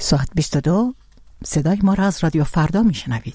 ساعت 22 صدای ما را از رادیو فردا میشنوید.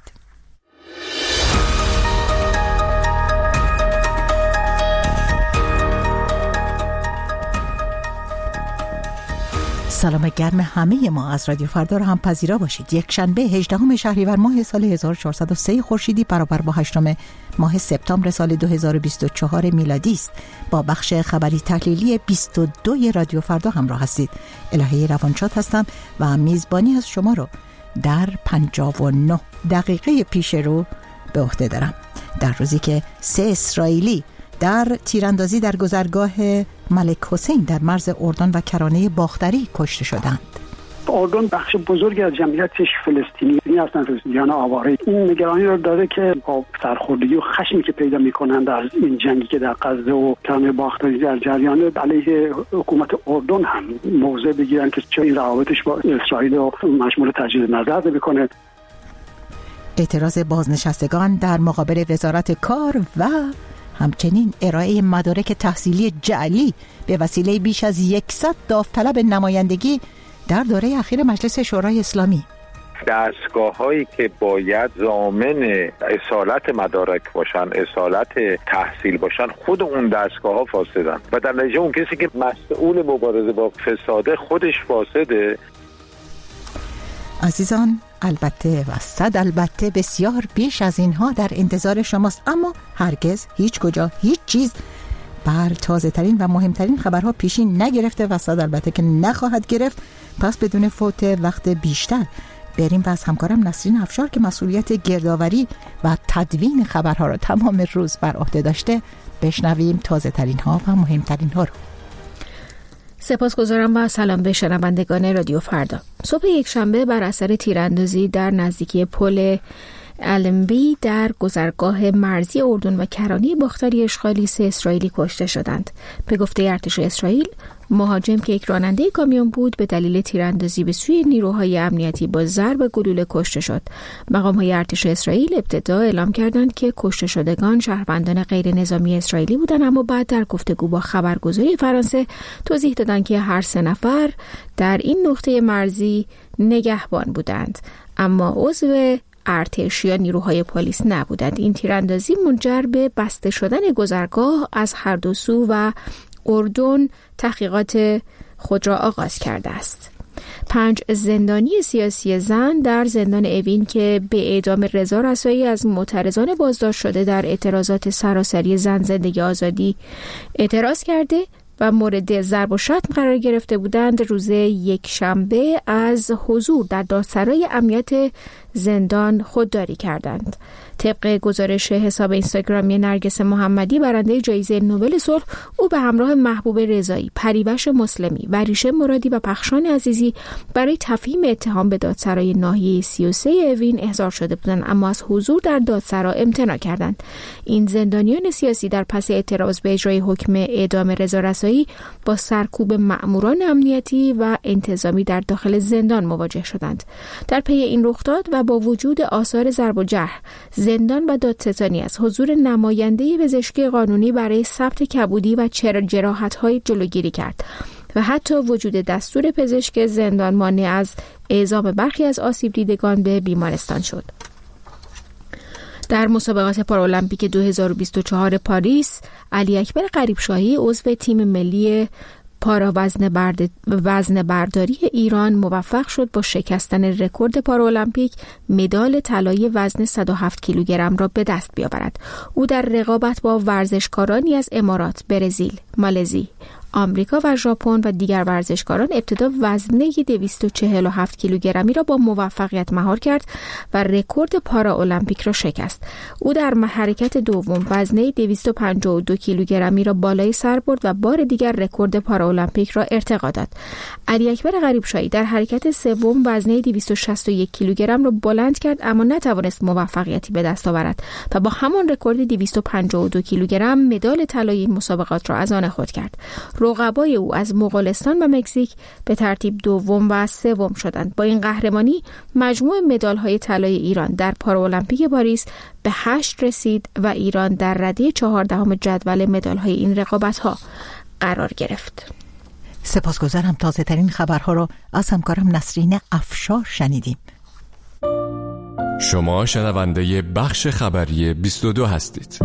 سلام گرم همه ما از رادیو فردا را هم پذیرا باشید. یک شنبه 18 شهریور ماه سال 1403 خورشیدی برابر با 8 ماه سپتامبر سال 2024 میلادی است. با بخش خبری تحلیلی 22 رادیو فردا همراه هستید. الهه روانشاد هستم و میزبانی از شما رو در 59 دقیقه پیش رو به عهده دارم. در روزی که 3 اسرائیلی در تیراندازی در گذرگاه ملک حسین در مرز اردن و کرانه باختری کشته شدند. اردن بخش بزرگی از جمعیتش فلسطینی هستند، فلسطینیان آواره. این نگرانی رو داره که با سرخوردگی و خشمی که پیدا می‌کنند از این جنگی که در غزه و کرانه باختری در جریانه، علیه حکومت اردن هم موضع بگیرن که چه این روابطش با اسرائیل رو مشمول تجدید نظر بکنه. اعتراض بازنشستگان در مقابل وزارت کار و همچنین ارائه مدارک تحصیلی جعلی به وسیله بیش از 100 داوطلب نمایندگی در دوره اخیر مجلس شورای اسلامی. دستگاه‌هایی که باید ضامن اصالت مدارک باشن، اصالت تحصیل باشن، خود اون دستگاه‌ها فاسدن و در نتیجه اون کسی که مسئول مبارزه با فساده خودش فاسده. عزیزان، البته و صد البته بسیار بیش از اینها در انتظار شماست، اما هرگز هیچ کجا هیچ چیز بر تازه ترین و مهمترین خبرها پیشی نگرفته و صد البته که نخواهد گرفت. پس بدون فوت وقت بیشتر بریم و از همکارم نسرین افشار که مسئولیت گردآوری و تدوین خبرها را تمام روز بر عهده داشته بشنویم تازه ترین ها و مهمترین ها رو. سپاسگزارم و سلام به شنوندگان رادیو فردا. صبح یک شنبه بر اثر تیراندازی در نزدیکی پل المبی در گذرگاه مرزی اردن و کرانه باختری اشغالی 3 اسرائیلی کشته شدند. به گفته ارتش اسرائیل، مهاجم که یک راننده کامیون بود به دلیل تیراندازی به سوی نیروهای امنیتی با ضرب گلوله کشته شد. مقام‌های ارتش اسرائیل ابتدا اعلام کردند که کشته شدگان شهروندان غیر نظامی اسرائیلی بودند، اما بعد در گفتگو با خبرگزاری فرانسه توضیح دادند که هر 3 نفر در این نقطه مرزی نگهبان بودند، اما عضو ارتش یا نیروهای پلیس نبودند. این تیراندازی منجر به بسته شدن گذرگاه از هر دو سو و اردن تحقیقات خود را آغاز کرده است. 5 زندانی سیاسی زن در زندان اوین که به اعدام رضا رسایی از معترضان بازداشت شده در اعتراضات سراسری زن زندگی آزادی اعتراض کرده و مورد ضرب و شتم قرار گرفته بودند، روز یک شنبه از حضور در دادسرای امنیت زندان خودداری کردند. طبق گزارش حساب اینستاگرامی نرگس محمدی، برنده جایزه نوبل صلح، او به همراه محبوب رضایی، پریوش مسلمی و ریشه مرادی و پخشان عزیزی برای تفهیم اتهام به دادسرای ناحیه 33 اوین احضار شده بودند، اما از حضور در دادسرا امتناع کردند. این زندانیان سیاسی در پس اعتراض به اجرای حکم اعدام رضا رسایی با سرکوب مأموران امنیتی و انتظامی در داخل زندان مواجه شدند. در پی این رخداد و با وجود آثار ضرب و جرح، زندان و دادستانی از حضور نماینده پزشکی قانونی برای ثبت کبودی و جراحت‌های جلوگیری کرد و حتی وجود دستور پزشک زندان مانع از اعزام برخی از آسیب دیدگان به بیمارستان شد. در مسابقات پارالمپیک 2024 پاریس، علی اکبر غریبشاهی عضو تیم ملی پارا وزن برداری ایران موفق شد با شکستن رکورد پارالمپیک مدال طلایی وزن 107 کیلوگرم را به دست بیاورد. او در رقابت با ورزشکارانی از امارات، برزیل، مالزی، آمریکا و ژاپن و دیگر ورزشکاران ابتدا وزنه 247 کیلوگرمی را با موفقیت مهار کرد و رکورد پاراالمپیک را شکست. او در حرکت دوم وزنه 252 کیلوگرمی را بالای سر برد و بار دیگر رکورد پاراالمپیک را ارتقا داد. علی اکبر غریبشاهی در حرکت سوم وزنه 261 کیلوگرم را بلند کرد، اما نتوانست موفقیتی به دست آورد و با همان رکورد 252 کیلوگرم مدال طلایی این مسابقات را از آن خود کرد. رقبای او از مغولستان و مکزیک به ترتیب دوم و سوم شدند. با این قهرمانی مجموع مدال‌های طلای ایران در پارالمپیک پاریس به 8 رسید و ایران در رده 14 جدول مدال‌های این رقابت‌ها قرار گرفت. سپاسگزارم. تازه ترین خبرها رو از همکارم نسرین افشار شنیدیم. شما شنونده بخش خبری 22 هستید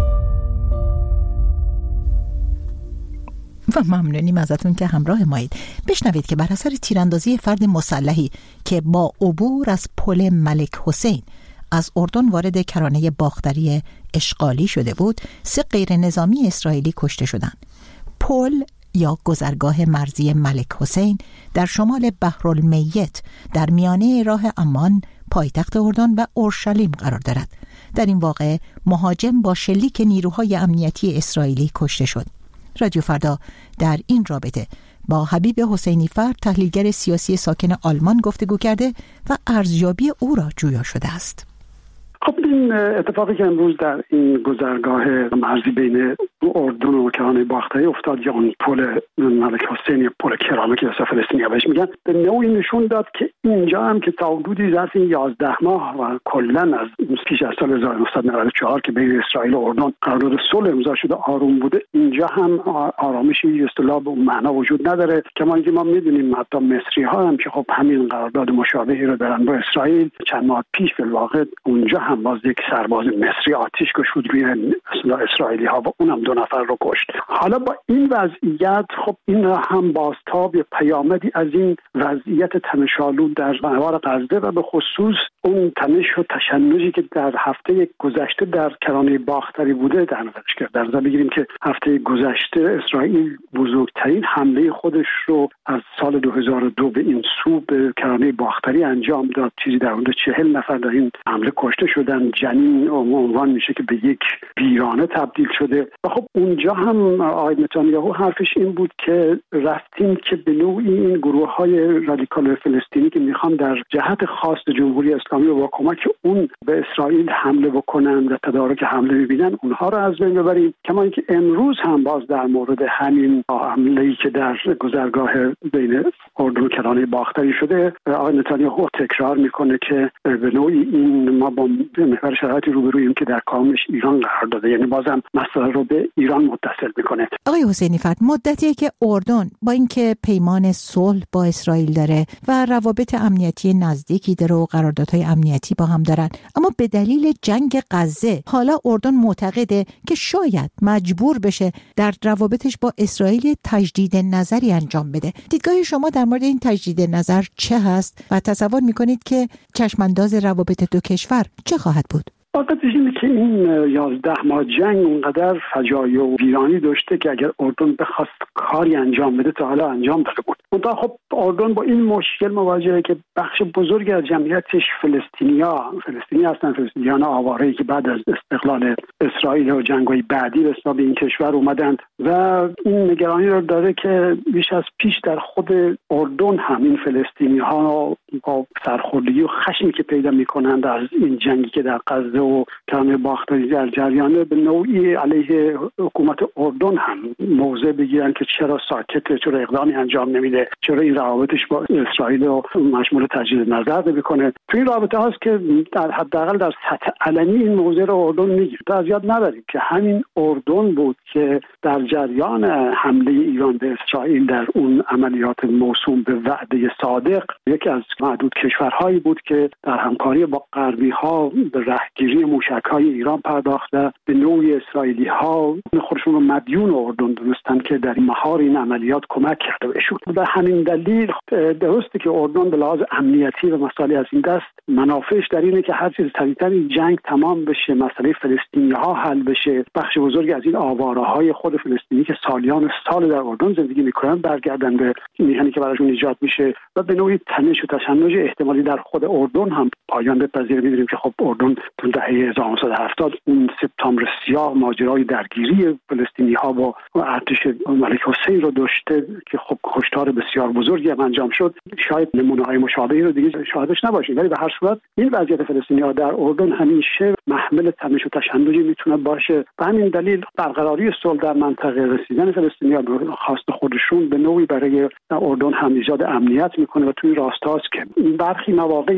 و ممنونیم ازتون که همراه مایید. بشنوید که بر اثر تیراندازی فرد مسلحی که با عبور از پل ملک حسین از اردن وارد کرانه باختری اشغالی شده بود، 3 غیر نظامی اسرائیلی کشته شدند. پل یا گذرگاه مرزی ملک حسین در شمال بحرالمیت در میانه راه عمان پایتخت اردن و اورشلیم قرار دارد. در این واقعه مهاجم با شلیک نیروهای امنیتی اسرائیلی کشته شد. رادیو فردا در این رابطه با حبیب حسینی فرد، تحلیلگر سیاسی ساکن آلمان گفتگو کرده و ارزیابی او را جویا شده است. خب این اتفاقی که امروز در این گذرگاه مرزی بین اردن و کرانه باختری افتاد، یا اون پل ملک حسین یا پل کرانه که فلسطینی‌ها بهش میگن، به نوعی نشون داد که اینجا هم که تا حدودی ظرف 11 ماه و کلا از پیش از سال 1994 که بین اسرائیل و اردن قرارداد صلح امضا شده آروم بوده، اینجا هم آرامشی اصطلاح به معنا وجود نداره. کما اینکه ما میدونیم حتی مصری‌ها هم که خب همین قرارداد مشابهی رو دارن با اسرائیل، چند ماه پیش به واقع اونجا هم باز یک سرباز مصری آتش کشید روی اسرائیلی ها و اونم 2 نفر رو کشت. حالا با این وضعیت خب این هم بازتاب یا پیامدی از این وضعیت تنش‌آلود در محور غزه و به خصوص اون تنش و تشنجی که در هفته گذشته در کرانه باختری بوده در نظرش کرد. در نظر بگیریم که هفته گذشته اسرائیل بزرگترین حمله خودش رو از سال 2002 به این سو به کرانه باختری انجام داد. چیزی در حدود 40 نفر در این حمله کشته شدن. جنین عنوان میشه که به یک ویرانه تبدیل شده و خب اونجا هم آقای نتانیاهو حرفش این بود که رفتیم که به نوعی این گروه‌های رادیکال فلسطینی که میخوان در جهت خواست جمهوری اسلامی و با کمک اون به اسرائیل حمله بکنن و تدارک حمله میبینن، اونها رو از بین ببریم. کما اینکه امروز هم باز در مورد همین حمله‌ای که در گذرگاه بین اردن و کرانه باختری شده، آقای نتانیاهو تکرار میکنه که به نوعی این ما با محور شرایطی روبرویم که در کامش ایران قرار داده، یعنی بازم مسئله رو به ایران متصل میکنه. آقای حسینی فرد، مدتیه که اردن با اینکه پیمان صلح با اسرائیل داره و روابط امنیتی نزدیکی داره و قراردادهای امنیتی با هم دارن، اما به دلیل جنگ غزه حالا اردن معتقده که شاید مجبور بشه در روابطش با اسرائیل تجدید نظری انجام بده. دیدگاه شما در مورد این تجدید نظر چه هست و تصور میکنید که چشمانداز روابط دو کشور چه خواهد بود؟ واقعیت اینه که این 11 ماه جنگ اونقدر فجایع و ویرانی داشته که اگر اردن بخواست کاری انجام بده تا حالا انجام داده بود. منتها خب اردن با این مشکل مواجهه که بخش بزرگی از جمعیتش فلسطینی هستن، فلسطینیان آواره‌ای که بعد از استقلال اسرائیل و جنگ‌های بعدی به این کشور اومدن و این نگرانی رو داره که بیش از پیش در خود اردن هم این فلسطینی‌ها با سرخوردگی و خشمی که پیدا می‌کنند از این جنگی که در غزه و کرانه باختری در جریانه، به نوعی علیه حکومت اردن هم موضع بگیرن که چرا ساکته، چرا اقدامی انجام نمیده، چرا این روابطش با اسرائیل رو مشمول تجدید نظر نمیکنه. تو این رابطه هاست که در حداقل در سطح علنی این موضوع رو اردن میگیره. تا از یاد نبریم که همین اردن بود که در جریان حمله ایران به اسرائیل در اون عملیات موسوم به وعده صادق یکی از معدود کشورهایی بود که در همکاری با غربی‌ها به رهگیری موشک‌های ایران پرداخته. به نوعی اسرائیلی‌ها خودشون رو مدیون اردن دونستن که در مهار این عملیات کمک کرده بهشون. به همین دلیل درسته که اردن به لحاظ امنیتی و مسائل از این دست منافعش در اینه که هر چیز سریعتر این جنگ تمام بشه، مسئله فلسطینی‌ها حل بشه، بخش بزرگی از این آواره‌های خود فلسطینی که سالیان سال در اردن زندگی می‌کنن برگردن به میهنی که براشون ایجاد میشه و به نوعی تنش و تشنج احتمالی در خود اردن هم پایان بپذیره. می‌دونیم که خب اردن تو دهه 1970 اون سپتامبر سیاه ماجرای درگیری فلسطینی‌ها با ارتش ملک حسین رو داشته که خب کشتار بسیار بزرگی هم انجام شد. شاید نمونه‌های مشابهی رو دیگه شاهدش نباشیم، ولی به هر صورت این وضعیت فلسطینی‌ها در اردن همیشه محمل تنش و تشنجی میتونه باشه. به همین دلیل برقراری صلح در منطقه، رسیدن فلسطینی‌ها به خواست خودشون به نوعی برای اردن هم ایجاد امنیت میکنه و توی راستاست که برخی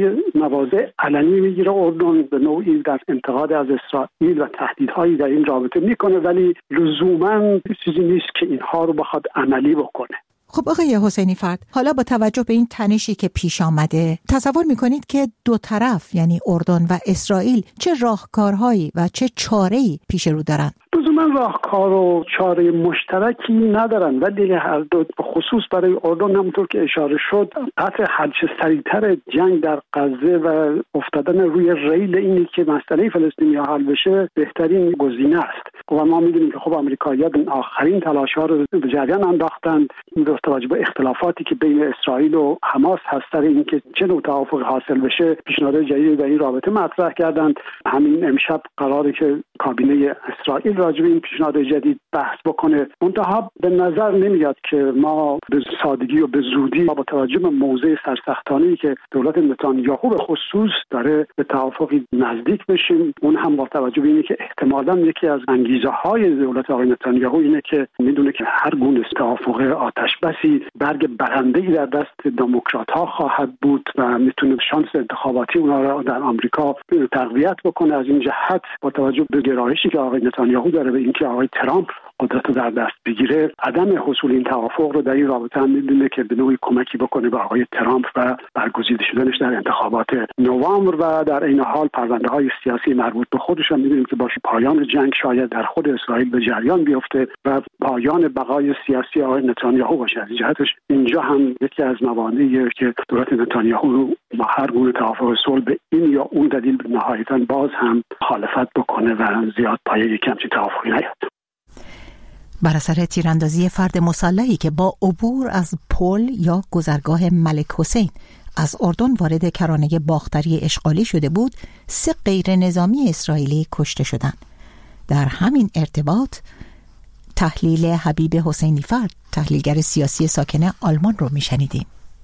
مواضع علنی میگیره اردن به نوعی در انتقاد از اسرائیل و تهدیدهایی در این رابطه میکنه، ولی لزوما چیزی نیست که اینها رو بخواد عملی بکنه. خب آقای حسینی فرد، حالا با توجه به این تنشی که پیش آمده، تصور میکنید که دو طرف یعنی اردن و اسرائیل چه راهکارهایی و چه چاره‌ای پیش رو دارن؟ من راهکار و چاره مشترکی ندارن، ولی هر دو خصوص برای اردن همونطور که اشاره شد قطع هرچه سریعتر جنگ در غزه و افتادن روی ریل اینی که مسئله فلسطینیا حل بشه بهترین گزینه است. و ما میدونیم که خب آمریکایی‌ها آخرین تلاش‌ها رو به جریان انداختند با توجه به اختلافاتی که بین اسرائیل و حماس هست سر اینکه چه نوع توافق حاصل بشه. پیشنهاد جدیدی در این رابطه مطرح کردند. همین امشب قراره که کابینه اسرائیل راجع به این پیشنهاد جدید بحث بکنه. منتها به نظر نمیاد که ما به سادگی و به زودی با توجه به موضع سرسختانه‌ای که دولت نتانیاهو به خصوص داره به توافقی نزدیک بشیم. اون هم با توجه به اینه که احتمالاً یکی از انگیزه‌های دولت آقای نتانیاهو اینه که میدونه که هر گونه توافق آتش بسی برگ برنده‌ای در دست دموکرات‌ها خواهد بود و میتونه شانس انتخاباتی اونها را در آمریکا تقویت بکنه. از این جهت با توجه به گرایشی که آقای نتانیاهو داره به اینکه آقای ترامپ قدرت رو در دست بگیره، عدم حصول این توافق رو در این رابطه هم میدونه که به نوعی کمکی بکنه به آقای ترامپ و برگزیده شدنش در انتخابات نوامبر و در این حال پرونده‌های سیاسی مربوط به خودش هم میدونیم که با پایان جنگ شاید در خود اسرائیل به جریان بیفته و پایان بقای سیاسی آقای نتانیاهو باشه. از جهتش اینجا هم یکی از موانعیه که دولت نتانیاهو رو با هر گونه توافق صلح به این یا اون دلیل نهایتاً باز هم مخالفت بکنه و زیاد پایه کمچی توافقی نیاد. بر اثر تیراندازی فرد مسلحی که با عبور از پل یا گذرگاه ملک حسین از اردن وارد کرانه باختری اشغالی شده بود، 3 غیر نظامی اسرائیلی کشته شدند. در همین ارتباط تحلیل حبیب حسینی فرد، تحلیلگر سیاسی ساکن آلمان رو میشنیدیم.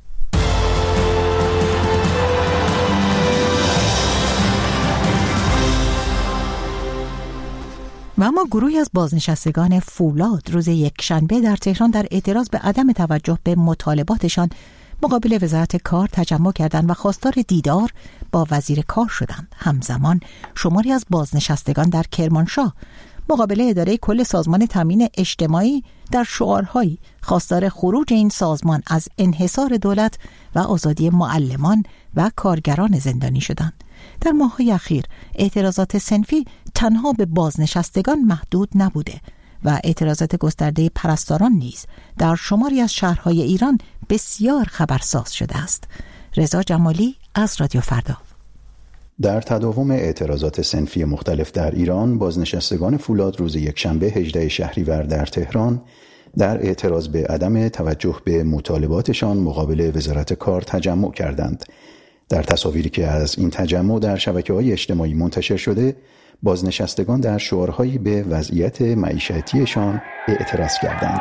و اما گروهی از بازنشستگان فولاد روز یکشنبه در تهران در اعتراض به عدم توجه به مطالباتشان مقابل وزارت کار تجمع کردند و خواستار دیدار با وزیر کار شدند. همزمان شماری از بازنشستگان در کرمانشاه مقابل اداره کل سازمان تامین اجتماعی در شعارهایی خواستار خروج این سازمان از انحصار دولت و آزادی معلمان و کارگران زندانی شدند. در ماه‌های اخیر اعتراضات صنفی تنها به بازنشستگان محدود نبوده و اعتراضات گسترده پرستاران نیز در شماری از شهرهای ایران بسیار خبرساز شده است. رضا جمالی از رادیو فردا. در تداوم اعتراضات صنفی مختلف در ایران، بازنشستگان فولاد روز یکشنبه 18 شهریور در تهران در اعتراض به عدم توجه به مطالباتشان مقابل وزارت کار تجمع کردند. در تصاویری که از این تجمع در شبکه‌های اجتماعی منتشر شده، بازنشستگان در شعارهایی به وضعیت معیشتیشان اعتراض کردند.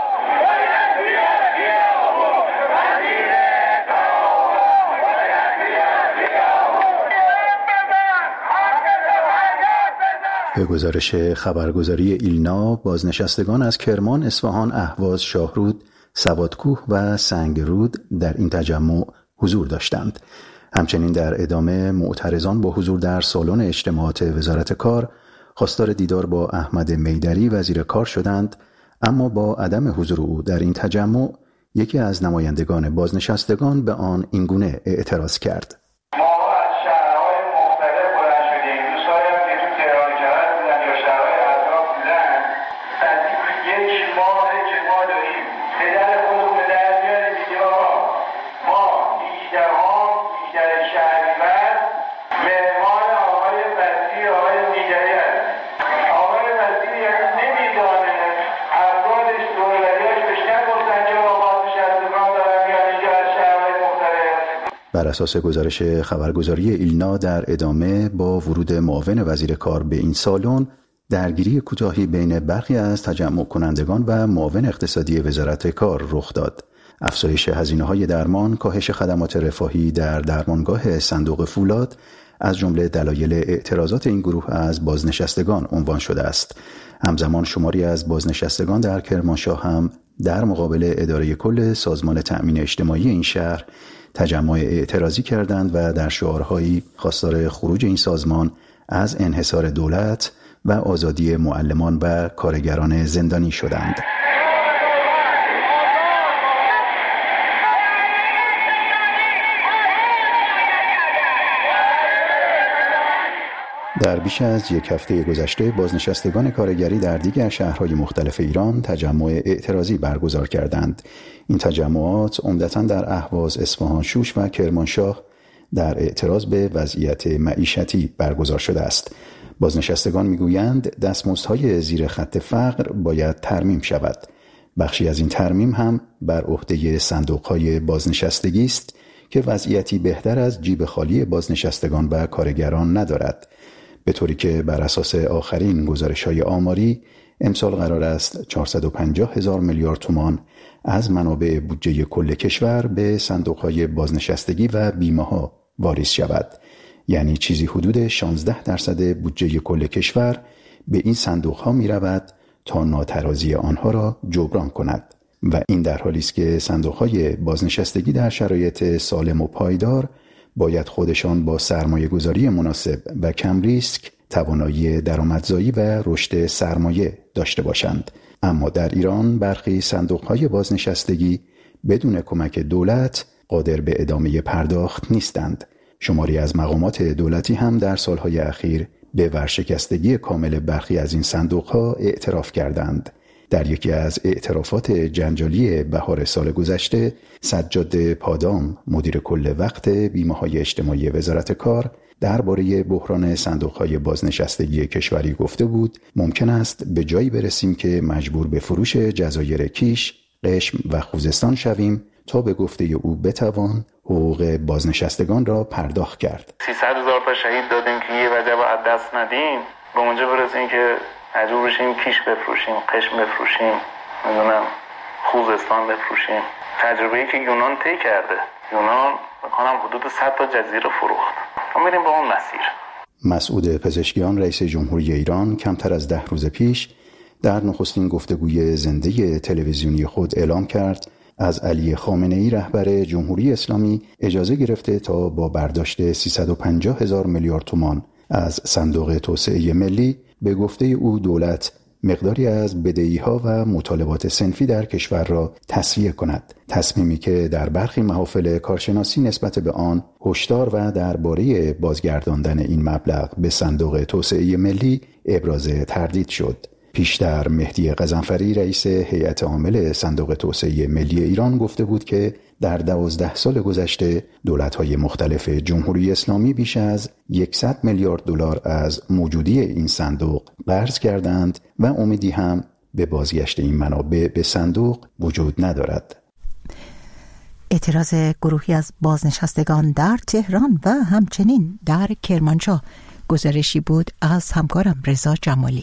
به گزارش خبرگزاری ایلنا، بازنشستگان از کرمان، اصفهان، اهواز، شاهرود، سوادکوه و سنگرود در این تجمع حضور داشتند. همچنین در ادامه معترضان با حضور در سالن اجتماعات وزارت کار خواستار دیدار با احمد میدری وزیر کار شدند، اما با عدم حضور او در این تجمع یکی از نمایندگان بازنشستگان به آن اینگونه اعتراض کرد. بر اساس گزارش خبرگزاری ایلنا، در ادامه با ورود معاون وزیر کار به این سالن، درگیری کوتاهی بین برخی از تجمع کنندگان و معاون اقتصادی وزارت کار رخ داد. افزایش هزینه‌های درمان، کاهش خدمات رفاهی در درمانگاه صندوق فولاد از جمله دلایل اعتراضات این گروه از بازنشستگان عنوان شده است. همزمان شماری از بازنشستگان در کرمانشاه هم در مقابل اداره کل سازمان تأمین اجتماعی این شهر تجمع اعتراضی کردند و در شعارهایی خواستار خروج این سازمان از انحصار دولت و آزادی معلمان و کارگران زندانی شدند. در بیش از یک هفته گذشته بازنشستگان کارگری در دیگر شهرهای مختلف ایران تجمع اعتراضی برگزار کردند. این تجمعات عمدتاً در اهواز، اصفهان، شوش و کرمانشاه در اعتراض به وضعیت معیشتی برگزار شده است. بازنشستگان میگویند دستمزدهای زیر خط فقر باید ترمیم شود. بخشی از این ترمیم هم بر عهده صندوق‌های بازنشستگی است که وضعیتی بهتر از جیب خالی بازنشستگان و کارگران ندارد، به طوری که بر اساس آخرین گزارش‌های آماری امسال قرار است 450,000 میلیارد تومان از منابع بودجه کل کشور به صندوق‌های بازنشستگی و بیمه‌ها واریز شود. یعنی چیزی حدود 16% بودجه کل کشور به این صندوق‌ها می‌رود تا ناترازی آنها را جبران کند و این در حالی است که صندوق‌های بازنشستگی در شرایط سالم و پایدار باید خودشان با سرمایه‌گذاری مناسب و کم ریسک توانایی درآمدزایی و رشد سرمایه داشته باشند. اما در ایران برخی صندوق‌های بازنشستگی بدون کمک دولت قادر به ادامه پرداخت نیستند. شماری از مقامات دولتی هم در سالهای اخیر به ورشکستگی کامل برخی از این صندوق‌ها اعتراف کردند. در یکی از اعترافات جنجالی بهار سال گذشته، سجاد پادام، مدیر کل وقت بیمه‌های اجتماعی وزارت کار، درباره بحران صندوق‌های بازنشستگی کشوری گفته بود ممکن است به جایی برسیم که مجبور به فروش جزایر کیش، قشم و خوزستان شویم تا به گفته او بتوان حقوق بازنشستگان را پرداخت کرد. 300,000 تا شهید دادیم که یه وجب از دست ندیم، به اونجا برسیم که مجبور بشیم کیش بفروشیم، قشم بفروشیم، میدونم خوزستان بفروشیم. تجربه‌ای که یونان طی کرده، یونان می‌خوام حدود 100 تا جزیره فروخت. ما میریم به اون مسیر. مسعود پزشکیان، رئیس جمهوری ایران، کمتر از 10 روز پیش در نخستین گفتگوی زنده تلویزیونی خود اعلام کرد از علی خامنه‌ای رهبر جمهوری اسلامی اجازه گرفته تا با برداشت 350,000 میلیارد تومان از صندوق توسعه ملی به گفته او دولت مقداری از بدهی‌ها و مطالبات صنفی در کشور را تسویه کند. تصمیمی که در برخی محافل کارشناسی نسبت به آن هشدار و درباره بازگرداندن این مبلغ به صندوق توسعه ملی ابراز تردید شد. پیشتر مهدی غضنفری رئیس هیئت عامل صندوق توسعه ملی ایران گفته بود که در 12 سال گذشته دولت‌های مختلف جمهوری اسلامی بیش از 100 میلیارد دلار از موجودی این صندوق قرض کردند و امیدی هم به بازگشت این منابع به صندوق وجود ندارد. اعتراض گروهی از بازنشستگان در تهران و همچنین در کرمانشاه. گزارشی بود از همکارم رضا جمالی.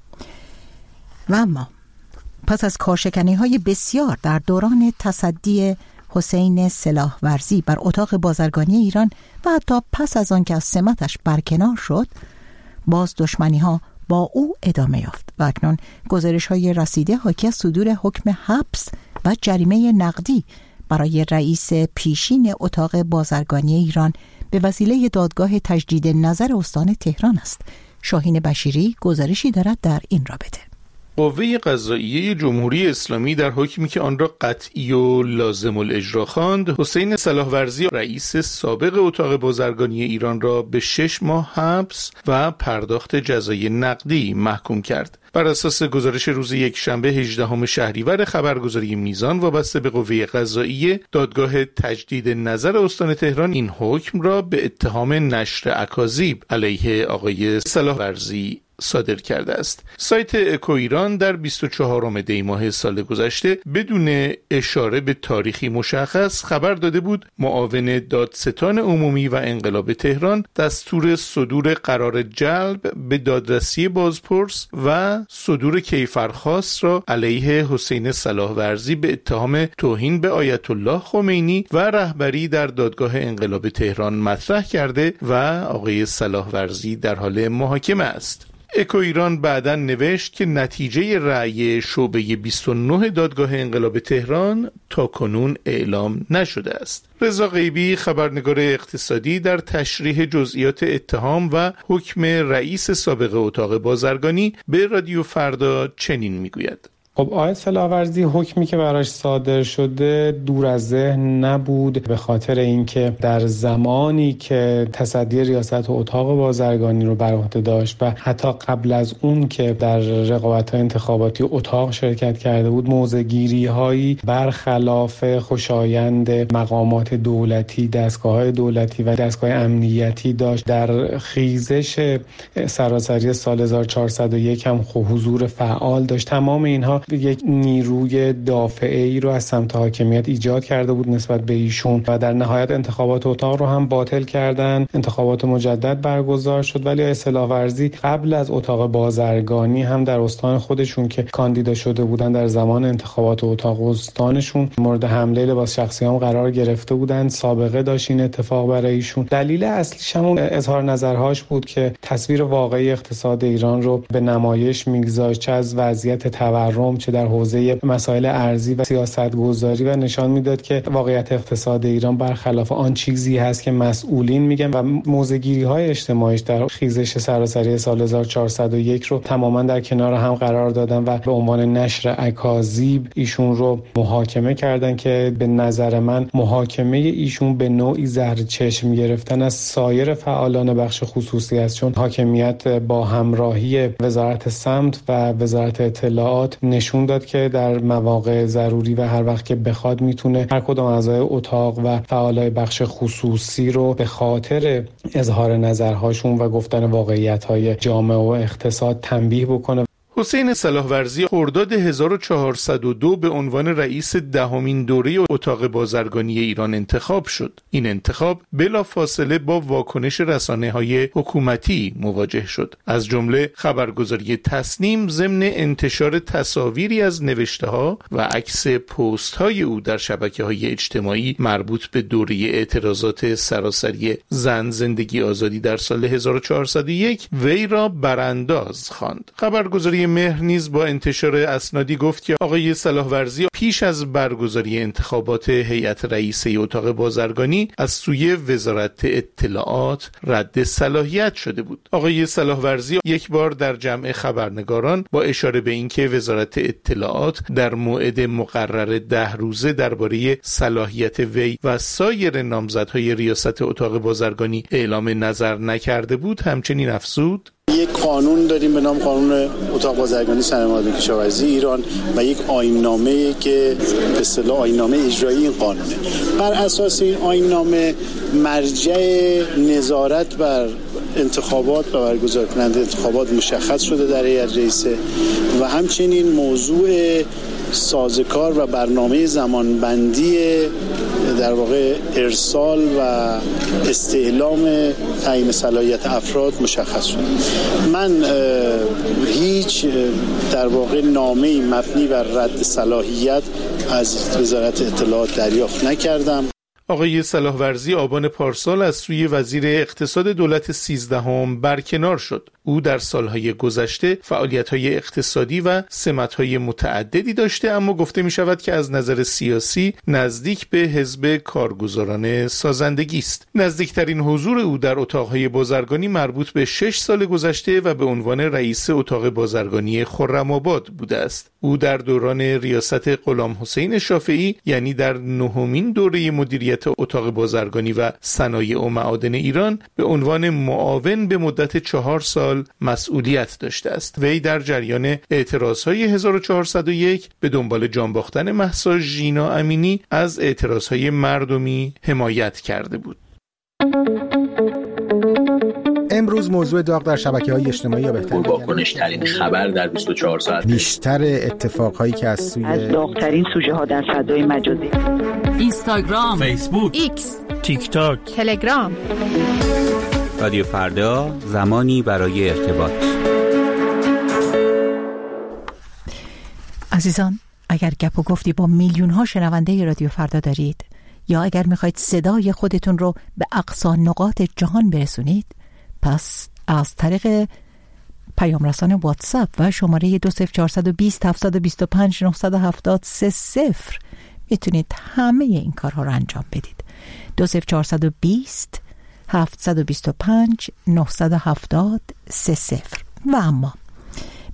و اما پس از کارشکنی‌های بسیار در دوران تصدی حسین سلاحورزی بر اتاق بازرگانی ایران و حتی پس از آن که از سمتش برکنار شد، باز دشمنی‌ها با او ادامه یافت و اکنون گزارش‌های رسیده حاکی از صدور حکم حبس و جریمه نقدی برای رئیس پیشین اتاق بازرگانی ایران به وسیله دادگاه تجدید نظر استان تهران است. شاهین بشیری گزارشی دارد در این رابطه. قوه قضاییه جمهوری اسلامی در حکمی که آن را قطعی و لازم الاجرا خواند، حسین سلاحورزی رئیس سابق اتاق بازرگانی ایران را به 6 ماه حبس و پرداخت جزای نقدی محکوم کرد. بر اساس گزارش روز یکشنبه 18 شهریور خبرگزاری میزان وابسته به قوه قضاییه، دادگاه تجدید نظر استان تهران این حکم را به اتهام نشر اکاذیب علیه آقای سلاحورزی صادر کرده است. سایت اکو ایران در 24 دی ماه سال گذشته بدون اشاره به تاریخی مشخص خبر داده بود معاون دادستان عمومی و انقلاب تهران دستور صدور قرار جلب به دادرسی بازپرس و صدور کیفرخواست را علیه حسین سلاحورزی به اتهام توهین به آیت الله خمینی و رهبری در دادگاه انقلاب تهران مطرح کرده و آقای سلاحورزی در حال محاکمه است. اکو ایران بعداً نوشت که نتیجه رأی شعبه 29 دادگاه انقلاب تهران تا کنون اعلام نشده است. رضا غیبی، خبرنگار اقتصادی، در تشریح جزئیات اتهام و حکم رئیس سابق اتاق بازرگانی به رادیو فردا چنین میگوید: خب آیت سلاح‌ورزی حکمی که براش صادر شده دور از ذهن نبود، به خاطر اینکه در زمانی که تصدی ریاست اتاق بازرگانی رو بر عهده داشت و حتی قبل از اون که در رقابت‌های انتخاباتی اتاق شرکت کرده بود، موضع‌گیری‌هایی برخلاف خوشایند مقامات دولتی، دستگاه‌های دولتی و دستگاه امنیتی داشت. در خیزش سراسری سال 1401 هم حضور فعال داشت. تمام اینها یک نیروی دافعی رو از سمت حاکمیت ایجاد کرده بود نسبت به ایشون و در نهایت انتخابات اتاق رو هم باطل کردن. انتخابات مجدد برگزار شد، ولی اصلاح ورزی قبل از اتاق بازرگانی هم در استان خودشون که کاندیدا شده بودن در زمان انتخابات اتاق استانشون مورد حمله لباس شخصی هم قرار گرفته بودن. سابقه داشت این اتفاق برای ایشون. دلیل اصلیش همون اظهار نظرهاش بود که تصویر واقعی اقتصاد ایران رو به نمایش میگذاشت، چه از وضعیت تورم چه در حوزه مسائل ارزی و سیاست‌گذاری، و نشان میداد که واقعیت اقتصاد ایران برخلاف آن چیزی هست که مسئولین میگن و موضع‌گیری‌های اجتماعیش در خیزش سراسری سال 1401 رو تماما در کنار هم قرار دادن و به عنوان نشر اکاذیب ایشون رو محاکمه کردن که به نظر من محاکمه ایشون به نوعی زهر چشم گرفتن از سایر فعالان بخش خصوصی است، چون حاکمیت با همراهی وزارت سمت و وزارت اطلاعات نشون داد که در مواقع ضروری و هر وقت که بخواد میتونه هر کدام اعضای اتاق و فعالای بخش خصوصی رو به خاطر اظهار نظرهاشون و گفتن واقعیت‌های جامعه و اقتصاد تنبیه بکنه. حسین صلاح‌ورزی خرداد 1402 به عنوان رئیس 10مین دوره اتاق بازرگانی ایران انتخاب شد. این انتخاب بلافاصله با واکنش رسانه‌های حکومتی مواجه شد. از جمله خبرگزاری تصنیم ضمن انتشار تصاویری از نوشته‌ها و عکس پست‌های او در شبکه‌های اجتماعی مربوط به دوره اعتراضات سراسری زن زندگی آزادی در سال 1401 وی را برانداز خواند. خبرگزاری مهر نیز با انتشار اسنادی گفت که آقای صلاح‌ورزی پیش از برگزاری انتخابات هیئت رئیسه اتاق بازرگانی از سوی وزارت اطلاعات رد صلاحیت شده بود. آقای صلاح‌ورزی یک بار در جمع خبرنگاران با اشاره به اینکه وزارت اطلاعات در موعد مقرر 10 روزه درباره صلاحیت وی و سایر نامزدهای ریاست اتاق بازرگانی اعلام نظر نکرده بود، همچنین افزود: یک قانون داریم به نام قانون اتاق بازرگانی صنایع کشاورزی ایران و یک آیین‌نامه که به اصطلاح آیین‌نامه اجرایی این قانونه. بر اساس این آیین‌نامه مرجع نظارت بر انتخابات و برگزار کننده انتخابات مشخص شده در هیئت رئیسه و همچنین موضوع سازوکار و برنامه زمانبندی در واقع ارسال و استعلام تعیین صلاحیت افراد مشخص شد. من هیچ در واقع نامه‌ای مبنی بر رد صلاحیت از وزارت اطلاعات دریافت نکردم. آقای صلاح‌ورزی آبان پارسال از سوی وزیر اقتصاد دولت 13 برکنار شد. او در سالهای گذشته فعالیت‌های اقتصادی و سمت‌های متعددی داشته، اما گفته می‌شود که از نظر سیاسی نزدیک به حزب کارگزاران سازندگی است. نزدیکترین حضور او در اتاق‌های بازرگانی مربوط به 6 سال گذشته و به عنوان رئیس اتاق بازرگانی خرم‌آباد بوده است. او در دوران ریاست غلامحسین شافعی، یعنی در 9مین دوره مدیریت اتاق بازرگانی و صنایع و معادن ایران، به عنوان معاون به مدت 4 سال مسئولیت داشته است. وی در جریان اعتراضهای 1401 به دنبال جان باختن مهسا ژینا امینی از اعتراضهای مردمی حمایت کرده بود. امروز موضوع داغ در شبکه‌های اجتماعی یا بهتر واکنش‌ترین خبر در 24 ساعت، بیشتر اتفاقهایی که از داغ‌ترین سوژه‌ها در فضای مجازی، اینستاگرام، فیسبوک، ایکس، تیک تاک، تلگرام. رادیو فردا، زمانی برای ارتباط. عزیزان، اگر گپ و گفتی با میلیون‌ها شنونده رادیو فردا دارید یا اگر میخواید صدای خودتون رو به اقصا نقاط جهان برسونید، پس از طریق پیام رسان واتساپ و شماره 20420 725 970 میتونید همه این کارها رو انجام بدید. 20420 725 970 و اما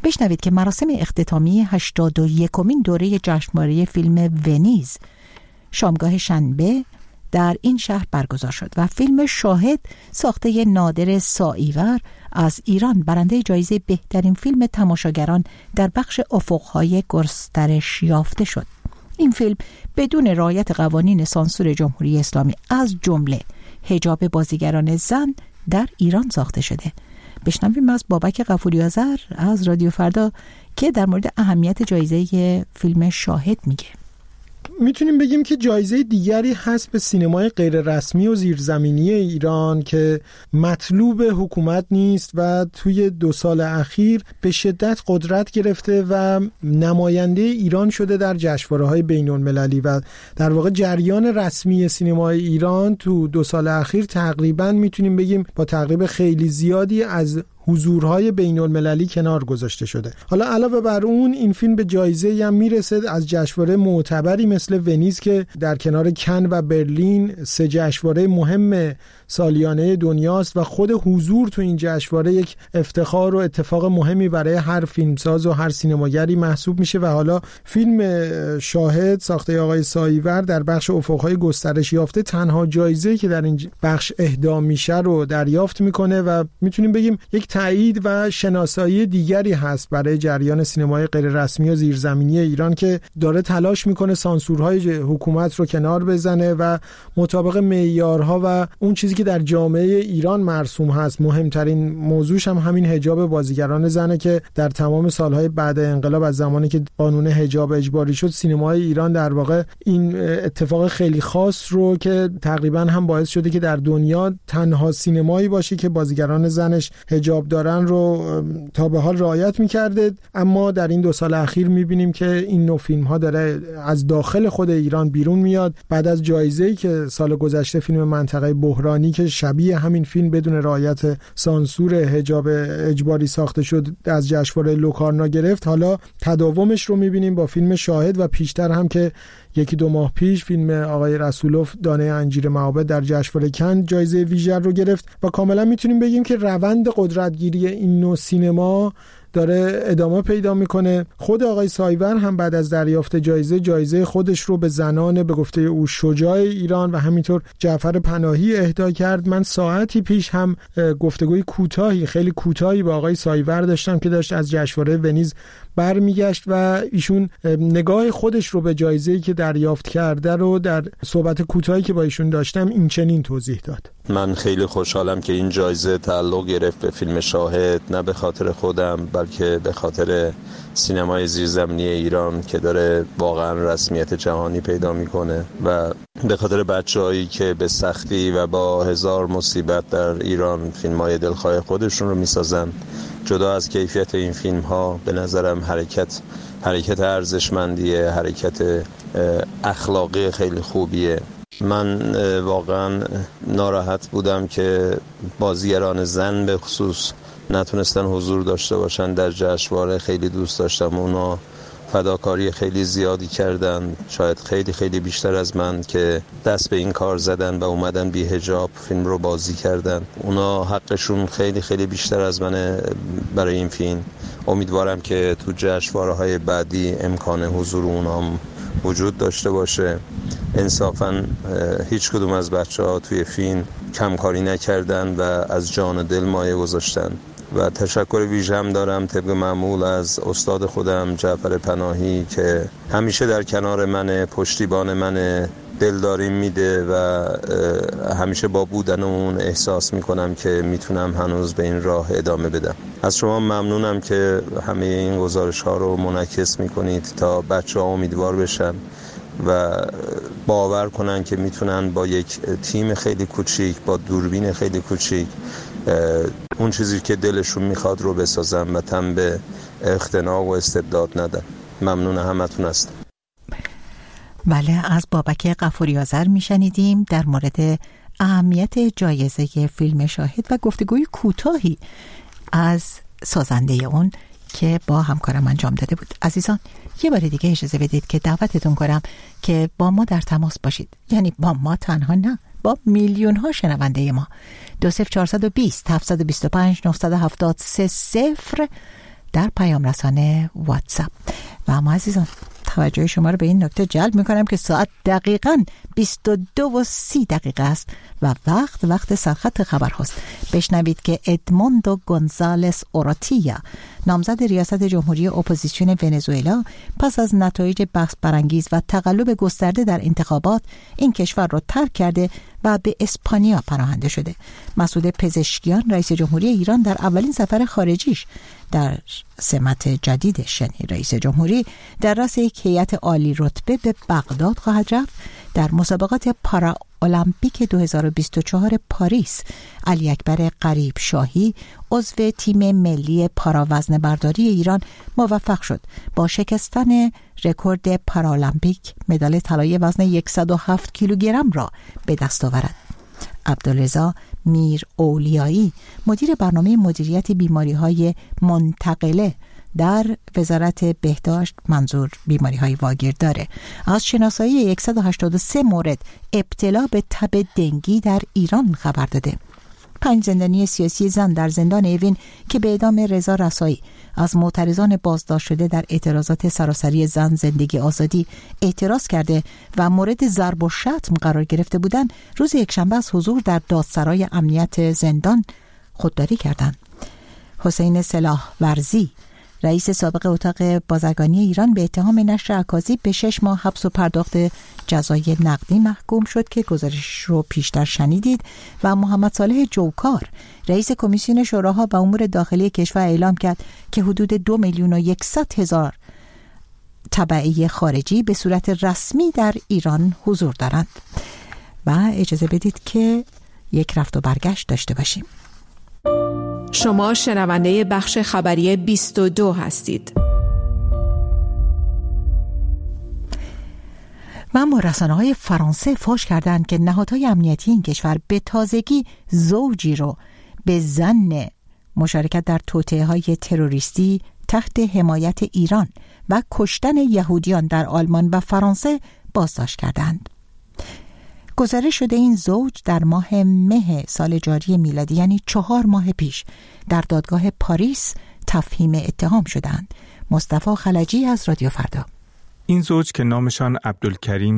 بشنوید که مراسم اختتامی 81مین دوره جشنواره فیلم ونیز شامگاه شنبه در این شهر برگزار شد و فیلم شاهد ساخته نادر سائیور از ایران برنده جایزه بهترین فیلم تماشاگران در بخش افقهای گسترش یافته شد. این فیلم بدون رعایت قوانین سانسور جمهوری اسلامی از جمله حجاب بازیگران زن در ایران ساخته شده. بشنویم از بابک غفوری آذر از رادیو فردا که در مورد اهمیت جایزه فیلم شاهد میگه. میتونیم بگیم که جایزه دیگری هست به سینمای غیر رسمی و زیرزمینی ایران که مطلوب حکومت نیست و توی 2 سال اخیر به شدت قدرت گرفته و نماینده ایران شده در جشنواره‌های بین‌المللی و در واقع جریان رسمی سینمای ایران تو 2 سال اخیر تقریبا میتونیم بگیم با تقریبا خیلی زیادی از حضورهای بین المللی کنار گذاشته شده. حالا علاوه بر اون این فیلم به جایزه‌ای هم میرسه از جشنواره معتبری مثل ونیز که در کنار کن و برلین 3 جشنواره مهم سالیانه دنیاست و خود حضور تو این جشنواره یک افتخار و اتفاق مهمی برای هر فیلمساز و هر سینماگری محسوب میشه و حالا فیلم شاهد ساخته آقای سائیور در بخش افقهای گسترش یافته تنها جایزه‌ای که در این بخش اهدا میشه رو دریافت میکنه و میتونیم بگیم یک تایید و شناسایی دیگری هست برای جریان سینمای غیر رسمی و زیرزمینی ایران که داره تلاش میکنه سانسورهای حکومت رو کنار بزنه و مطابق معیارها و اون چیزی که در جامعه ایران مرسوم هست. مهمترین موضوعش هم همین حجاب بازیگران زنه که در تمام سالهای بعد انقلاب از زمانی که قانون حجاب اجباری شد سینمای ایران در واقع این اتفاق خیلی خاص رو که تقریبا هم باعث شده که در دنیا تنها سینمایی باشه که بازیگران زنش حجاب دارن رو تا به حال رعایت می‌کرده، اما در این 2 سال اخیر می‌بینیم که این نوع فیلم‌ها داره از داخل خود ایران بیرون میاد بعد از جایزه‌ای که سال گذشته فیلم منطقه بحرانی که شبیه همین فیلم بدون رعایت سانسور حجاب اجباری ساخته شد از جشنواره لوکارنا گرفت. حالا تداومش رو می‌بینیم با فیلم شاهد و پیشتر هم که 1-2 ماه پیش فیلم آقای رسولوف دانه انجیر معابد در جشنواره کن جایزه ویژه رو گرفت و کاملا میتونیم بگیم که روند قدرتگیری این نوع سینما داره ادامه پیدا میکنه. خود آقای سائیور هم بعد از دریافت جایزه خودش رو به زنان به گفته او شجاع ایران و همینطور جعفر پناهی اهدا کرد. من ساعتی پیش هم گفتگوی خیلی کوتاهی با آقای سائیور داشتم که داشت از جشنواره ونیز برمیگشت و ایشون نگاه خودش رو به جایزه‌ای که دریافت کرده رو در صحبت کوتاهی که با ایشون داشتم این چنین توضیح داد. من خیلی خوشحالم که این جایزه تعلق گرفت به فیلم شاهد، نه به خاطر خودم بلکه به خاطر سینمای زیرزمینی ایران که داره واقعا رسمیت جهانی پیدا میکنه و به خاطر بچه‌هایی که به سختی و با 1000 مصیبت در ایران فیلم‌های دلخواه خودشون رو میسازن. جدا از کیفیت این فیلم‌ها به نظرم حرکت ارزشمندیه، حرکت اخلاقی خیلی خوبیه. من واقعا ناراحت بودم که بازیگران زن به خصوص نتونستن حضور داشته باشن در جشنواره. خیلی دوست داشتم اونا فداکاری خیلی زیادی کردن، شاید خیلی بیشتر از من که دست به این کار زدن و اومدن بی حجاب فیلم رو بازی کردن. اونا حقشون خیلی بیشتر از منه برای این فیلم. امیدوارم که تو جشنواره‌های بعدی امکان حضور اونها وجود داشته باشه. انصافاً هیچ کدوم از بچه‌ها توی فیلم کمکاری نکردن و از جان و دل مایه گذاشتن و تشکر ویژه هم دارم طبق معمول از استاد خودم جعفر پناهی که همیشه در کنار منه، پشتیبان منه، دلداری میده و همیشه با بودن اون احساس میکنم که میتونم هنوز به این راه ادامه بدم. از شما ممنونم که همه این گزارش ها رو منعکس میکنید تا بچه ها امیدوار بشن و باور کنن که میتونن با یک تیم خیلی کوچیک، با دوربین خیلی کوچیک اون چیزی که دلشون میخواد رو بسازن و تن به اختناق و استبداد ندن. ممنون همتون هستم. بله، از بابک غفوری آذر میشنیدیم در مورد اهمیت جایزه فیلم شاهد و گفتگوی کوتاهی از سازنده اون که با همکارم انجام داده بود. عزیزان، یه بار دیگه اجازه بدید که دعوتتون کنم که با ما در تماس باشید. یعنی با ما تنها نه، با میلیون ها شنونده ما. 20420 725 970 در پیام رسانه واتساپ. و اما عزیزان توجه شما رو به این نکته جلب میکنم که ساعت دقیقاً 22:30 است و وقت سرخط خبر هست. بشنوید که ادموندو گونزالس اوراتیا، نامزد ریاست جمهوری اپوزیسیون ونزوئلا، پس از نتایج بحث برانگیز و تقلب گسترده در انتخابات این کشور را ترک کرده و به اسپانیا پناهنده شده. مسعود پزشکیان، رئیس جمهوری ایران، در اولین سفر خارجیش در سمت جدیدش، یعنی رئیس جمهوری، در رأس یک هیئت عالی رتبه به بغداد خواهد رفت. در مسابقات پارا المپیک 2024 پاریس، علی اکبر قریب شاهی، عضو تیم ملی پارا وزنه برداری ایران، موفق شد با شکستن رکورد پارالمپیک مدال طلای وزن 107 کیلوگرم را به دست آورد. عبدالرضا میر اولیایی، مدیر برنامه مدیریت بیماری‌های منتقله در وزارت بهداشت، منظور بیماری‌های واگیرداره، از شناسایی 183 مورد ابتلا به تب دنگی در ایران خبر داده. 5 زندانی سیاسی زن در زندان اوین که به اعدام رضا رسایی از معترضان بازداشت شده در اعتراضات سراسری زن زندگی آزادی اعتراض کرده و مورد ضرب و شتم قرار گرفته بودند، روز یکشنبه از حضور در دادسرای امنیت زندان خودداری کردند. حسین سلاح ورزی، رئیس سابق اتاق بازرگانی ایران، به اتهام نشر اکاذیب به 6 ماه حبس و پرداخت جزای نقدی محکوم شد که گزارش رو پیشتر شنیدید. و محمد صالح جوکار، رئیس کمیسیون شوراها و امور داخلی کشور، اعلام کرد که حدود 2,100,000 تبعی خارجی به صورت رسمی در ایران حضور دارند. و اجازه بدید که یک رفت و برگشت داشته باشیم. شما شنونده بخش خبری 22 هستید. و اما رسانه‌های فرانسه فاش کردند که نهادهای امنیتی این کشور به تازگی زوجی رو به ظن مشارکت در توطئه‌های تروریستی تحت حمایت ایران و کشتن یهودیان در آلمان و فرانسه بازداشت کردند. گزارش شده این زوج در ماه مه سال جاری میلادی، یعنی 4 ماه پیش، در دادگاه پاریس تفهیم اتهام شدند. مصطفی خلجی از رادیو فردا. این زوج که نامشان عبدالکریم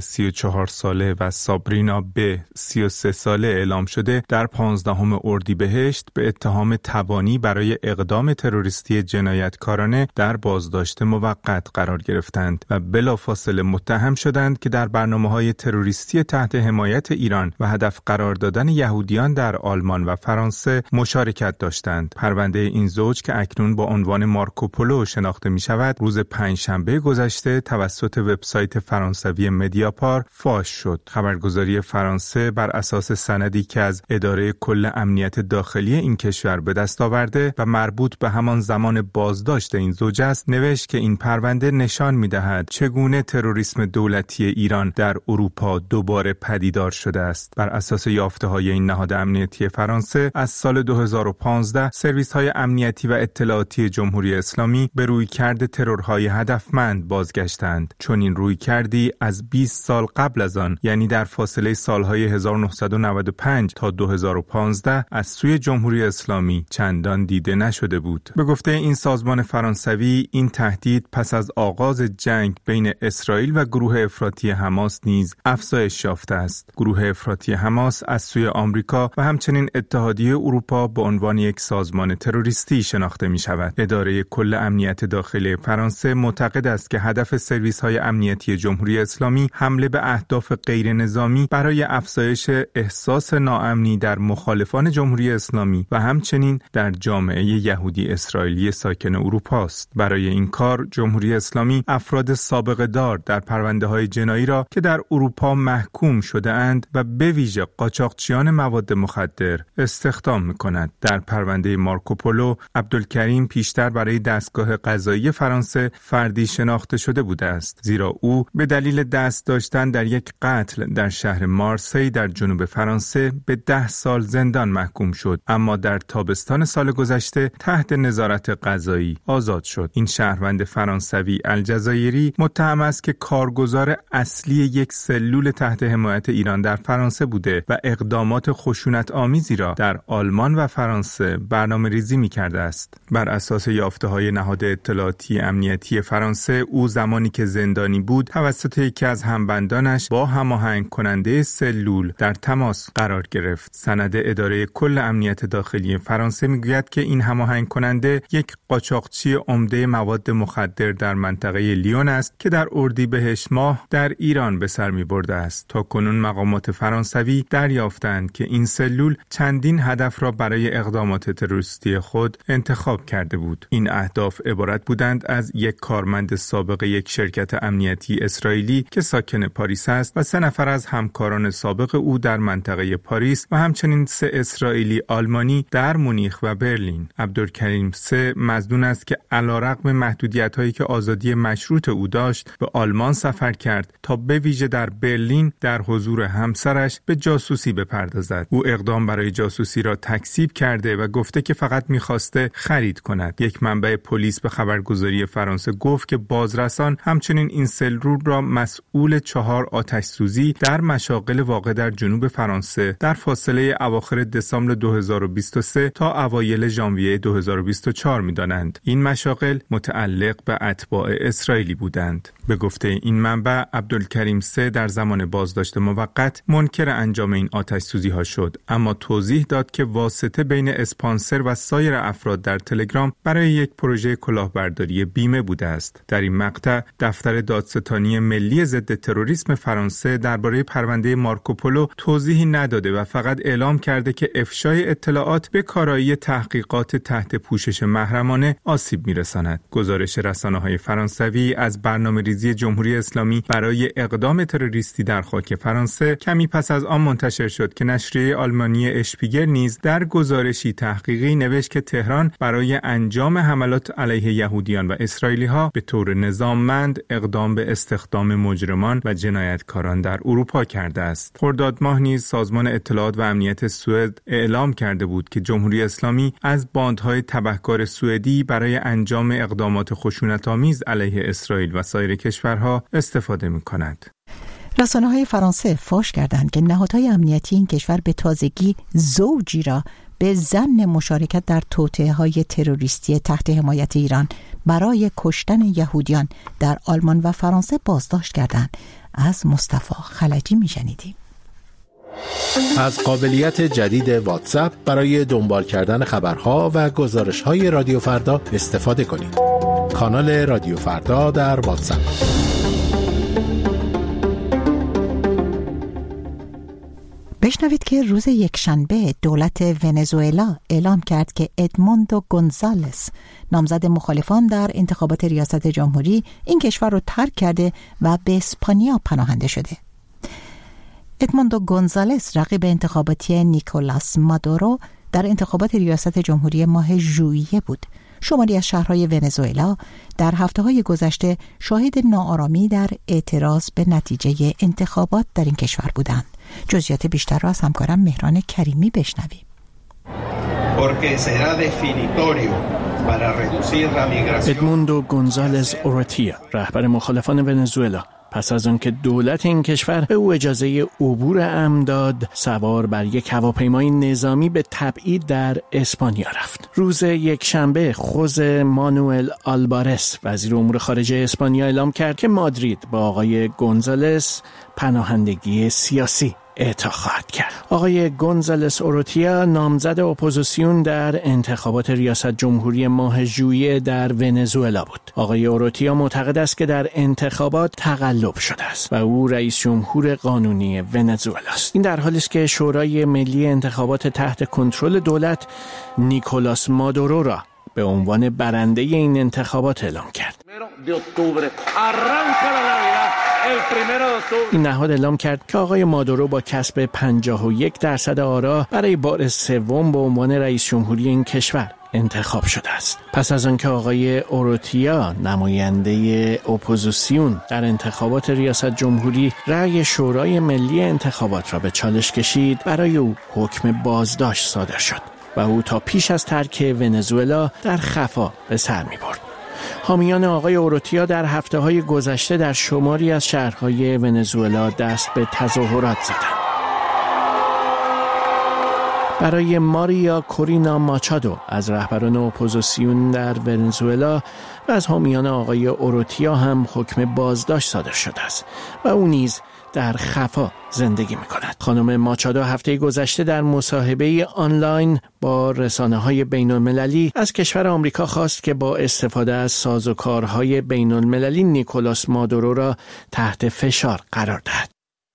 34 ساله و سابرینا 33 ساله اعلام شده، در 15 اردیبهشت به اتهام تبانی برای اقدام تروریستی جنایتکارانه در بازداشت موقت قرار گرفتند و بلافاصله متهم شدند که در برنامه‌های تروریستی تحت حمایت ایران و هدف قرار دادن یهودیان در آلمان و فرانسه مشارکت داشتند. پرونده این زوج که اکنون با عنوان مارکوپولو شناخته می‌شود، روز پنجشنبه گذشته توسط وبسایت فرانسوی مدیاپار فاش شد. خبرگزاری فرانسه بر اساس سندی که از اداره کل امنیت داخلی این کشور به دست آورده و مربوط به همان زمان بازداشت این زوج است، نوشت که این پرونده نشان می‌دهد چگونه تروریسم دولتی ایران در اروپا دوباره پدیدار شده است. بر اساس یافته‌های این نهاد امنیتی فرانسه، از سال 2015 سرویس‌های امنیتی و اطلاعاتی جمهوری اسلامی به رویکرد ترورهای هدفمند بازگشتند. چون این رویکردی از 20 سال قبل از آن، یعنی در فاصله سالهای 1995 تا 2015 از سوی جمهوری اسلامی چندان دیده نشده بود. به گفته این سازمان فرانسوی، این تهدید پس از آغاز جنگ بین اسرائیل و گروه افراطی حماس نیز افزایش یافته است. گروه افراطی حماس از سوی آمریکا و همچنین اتحادیه اروپا به عنوان یک سازمان تروریستی شناخته می شود. اداره کل امنیت داخلی فرانسه معتقد است که هدف سرویس‌های امنیتی جمهوری اسلامی حمله به اهداف غیر نظامی برای افزایش احساس ناامنی در مخالفان جمهوری اسلامی و همچنین در جامعه یهودی اسرائیلی ساکن اروپا است. برای این کار جمهوری اسلامی افراد سابقه دار در پرونده‌های جنایی را که در اروپا محکوم شده اند و به ویژه قاچاقچیان مواد مخدر استخدام می‌کند. در پرونده مارکوپولو، عبدالکریم پیشتر برای دستگاه قضایی فرانسه فردی شناخته شده شده بوده است، زیرا او به دلیل دست داشتن در یک قتل در شهر مارسی در جنوب فرانسه به 10 سال زندان محکوم شد، اما در تابستان سال گذشته تحت نظارت قضایی آزاد شد. این شهروند فرانسوی الجزایری متهم است که کارگزار اصلی یک سلول تحت حمایت ایران در فرانسه بوده و اقدامات خشونت آمیزی را در آلمان و فرانسه برنامه‌ریزی می‌کرده است. بر اساس یافته‌های نهاد اطلاعاتی امنیتی فرانسه، او زمانی که زندانی بود توسط یکی از همبندانش با هماهنگ کننده سلول در تماس قرار گرفت. سند اداره کل امنیت داخلی فرانسه میگوید که این هماهنگ کننده یک قاچاقچی عمده مواد مخدر در منطقه لیون است که در اردیبهشت ماه در ایران به سر می‌برده است. تا کنون مقامات فرانسوی دریافتند که این سلول چندین هدف را برای اقدامات تروریستی خود انتخاب کرده بود. این اهداف عبارت بودند از یک کارمند سابق یک شرکت امنیتی اسرائیلی که ساکن پاریس است و 3 نفر از همکاران سابق او در منطقه پاریس و همچنین 3 اسرائیلی آلمانی در مونیخ و برلین. عبدالکریم 3 مظنون است که علیرغم محدودیت‌هایی که آزادی مشروط او داشت به آلمان سفر کرد تا به ویژه در برلین در حضور همسرش به جاسوسی بپردازد. او اقدام برای جاسوسی را تکذیب کرده و گفته که فقط می‌خواسته خرید کند. یک منبع پلیس به خبرگزاری فرانسه گفت که بازرسان همچنین این سلول را مسئول 4 آتش‌سوزی در مشاغل واقع در جنوب فرانسه در فاصله اواخر دسامبر 2023 تا اوایل ژانویه 2024 می‌دانند. این مشاغل متعلق به اتباع اسرائیلی بودند. به گفته این منبع، عبدالکریم 3 در زمان بازداشت موقت منکر انجام این آتش‌سوزی‌ها شد، اما توضیح داد که واسطه بین اسپانسر و سایر افراد در تلگرام برای یک پروژه کلاهبرداری بیمه بوده است. در این مقطع دفتر دادستانی ملی ضد تروریسم فرانسه درباره پرونده مارکوپولو توضیحی نداده و فقط اعلام کرده که افشای اطلاعات به کارایی تحقیقات تحت پوشش محرمانه آسیب می‌رساند. گزارش رسانه‌های فرانسوی از برنامه‌ریزی جمهوری اسلامی برای اقدام تروریستی در خاک فرانسه کمی پس از آن منتشر شد که نشریه آلمانی اشپیگل نیز در گزارشی تحقیقی نوشت که تهران برای انجام حملات علیه یهودیان و اسرائیلی‌ها به طور نظاممند اقدام به استخدام مجرمان و جنایتکاران در اروپا کرده است. خرداد ماه نیز سازمان اطلاعات و امنیت سوئد اعلام کرده بود که جمهوری اسلامی از باندهای تبهکار سوئدی برای انجام اقدامات خشونت‌آمیز علیه اسرائیل و سایر کشورها استفاده می‌کند. رسانه‌های فرانسه فاش کردند که نهادهای امنیتی این کشور به تازگی زوجی را به ضمن مشارکت در توطئه‌های تروریستی تحت حمایت ایران برای کشتن یهودیان در آلمان و فرانسه بازداشت کردند. از مصطفی خلجی می‌شنیدیم. از قابلیت جدید واتساپ برای دنبال کردن خبرها و گزارش‌های رادیو فردا استفاده کنید. کانال رادیو فردا در واتساپ. بشنوید که روز یکشنبه دولت ونزوئلا اعلام کرد که ادموندو گونزالس، نامزد مخالفان در انتخابات ریاست جمهوری، این کشور را ترک کرده و به اسپانیا پناهنده شده. ادموندو گونزالس رقیب انتخاباتی نیکولاس مادورو در انتخابات ریاست جمهوری ماه ژوئیه بود. شماری از شهرهای ونزوئلا در هفته‌های گذشته شاهد ناآرامی در اعتراض به نتیجه انتخابات در این کشور بودند. جزئیات بیشتر را از همکارم مهران کریمی بشنویم. ادموندو گونزالز اورتیا، رهبر مخالفان ونزوئلا، پس از آنکه دولت این کشور به او اجازه عبور امن داد، سوار بر یک هواپیمای نظامی به تبعید در اسپانیا رفت. روز یکشنبه خوز مانوئل آلبارس، وزیر امور خارجه اسپانیا، اعلام کرد که مادرید با آقای گونزالس پناهندگی سیاسی اعطا خواهد کرد. آقای گونزالس اورتیا نامزد اپوزیسیون در انتخابات ریاست جمهوری ماه ژوئیه در ونزوئلا بود. آقای اورتیا معتقد است که در انتخابات تقلب شده است و او رئیس جمهور قانونی ونزوئلا است. این در حالی است که شورای ملی انتخابات تحت کنترل دولت نیکولاس مادورو را به عنوان برنده این انتخابات اعلام کرد. این نهاد اعلام کرد که آقای مادورو با کسب 51% آرا برای بار سوم به عنوان رئیس جمهوری این کشور انتخاب شده است. پس از آنکه آقای اوروتیا نماینده اپوزیسیون در انتخابات ریاست جمهوری رأی شورای ملی انتخابات را به چالش کشید، برای او حکم بازداشت صادر شد و او تا پیش از ترک ونزوئلا در خفا به سر می‌برد. حامیان آقای اوروتیا در هفته‌های گذشته در شماری از شهرهای ونزوئلا دست به تظاهرات زدند. برای ماریا کورینا ماچادو از رهبران اپوزیسیون در ونزوئلا و از حامیان آقای اوروتیا هم حکم بازداشت صادر شده است و او نیز در خفا زندگی می‌کند. خانم ماچادو هفته گذشته در مصاحبه آنلاین با رسانه‌های بین‌المللی از کشور آمریکا خواست که با استفاده از سازوکارهای بین‌المللی نیکولاس مادورو را تحت فشار قرار دهد.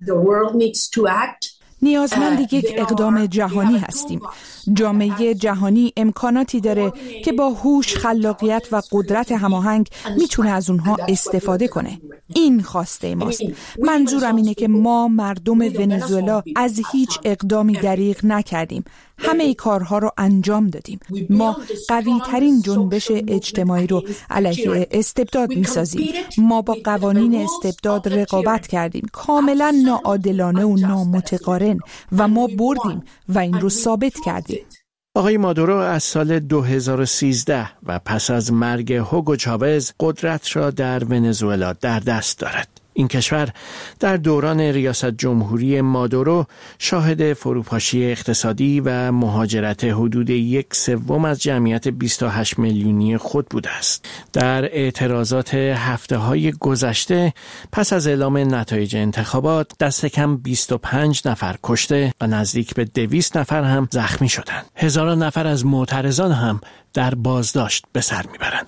نیازمند یک اقدام جهانی هستیم. جامعه جهانی امکاناتی داره که با هوش، خلاقیت و قدرت هماهنگ میتونه از اونها استفاده کنه. این خواسته ماست. منظورم اینه که ما مردم ونزوئلا از هیچ اقدامی دریغ نکردیم. همه ای کارها رو انجام دادیم. ما قوی ترین جنبش اجتماعی رو علیه استبداد میسازیم. ما با قوانین استبداد رقابت کردیم، کاملا ناعادلانه و نامتقارن، و ما بردیم و این رو ثابت کردیم. آقای مادورو از سال 2013 و پس از مرگ هوگو چاوز قدرت را در ونزوئلا در دست دارد. این کشور در دوران ریاست جمهوری مادورو شاهد فروپاشی اقتصادی و مهاجرت حدود 1/3 از جمعیت 28 میلیونی خود بوده است. در اعتراضات هفته‌های گذشته پس از اعلام نتایج انتخابات دست کم 25 نفر کشته و نزدیک به 200 نفر هم زخمی شدند. هزاران نفر از معترضان هم در بازداشت به سر میبرند.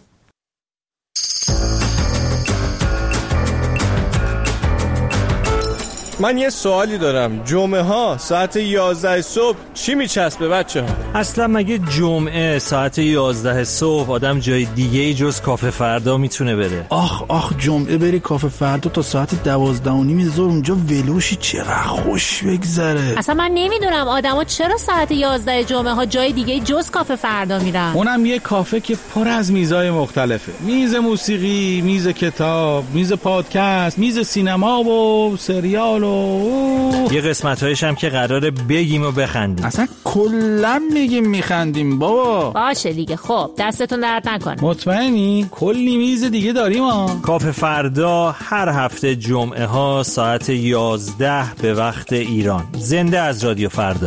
من یه سوالی دارم. جمعه ها ساعت 11 صبح چی میچسبه بچه ها؟ اصلا مگه جمعه ساعت 11 صبح آدم جای دیگه جز کافه فردا میتونه بره؟ آخ جمعه بری کافه فردا تا ساعت 12:30 ظهر اونجا ولوشی، چقدر خوش بگذره. اصلا من نمیدونم آدما چرا ساعت 11 جمعه ها جای دیگه جز کافه فردا میرن. اونم یه کافه که پر از میزای مختلفه. میز موسیقی، میز کتاب، میز پادکست، میز سینما و سریال یه قسمت‌هایش هم که قراره بگیم و بخندیم. اصلا کلا میگیم میخندیم بابا. باشه دیگه، خب دستتون درد نکنه. مطمئنی؟ کلی میز دیگه داریم ها. کافه فردا هر هفته جمعه ها ساعت 11 به وقت ایران. زنده از رادیو فردا.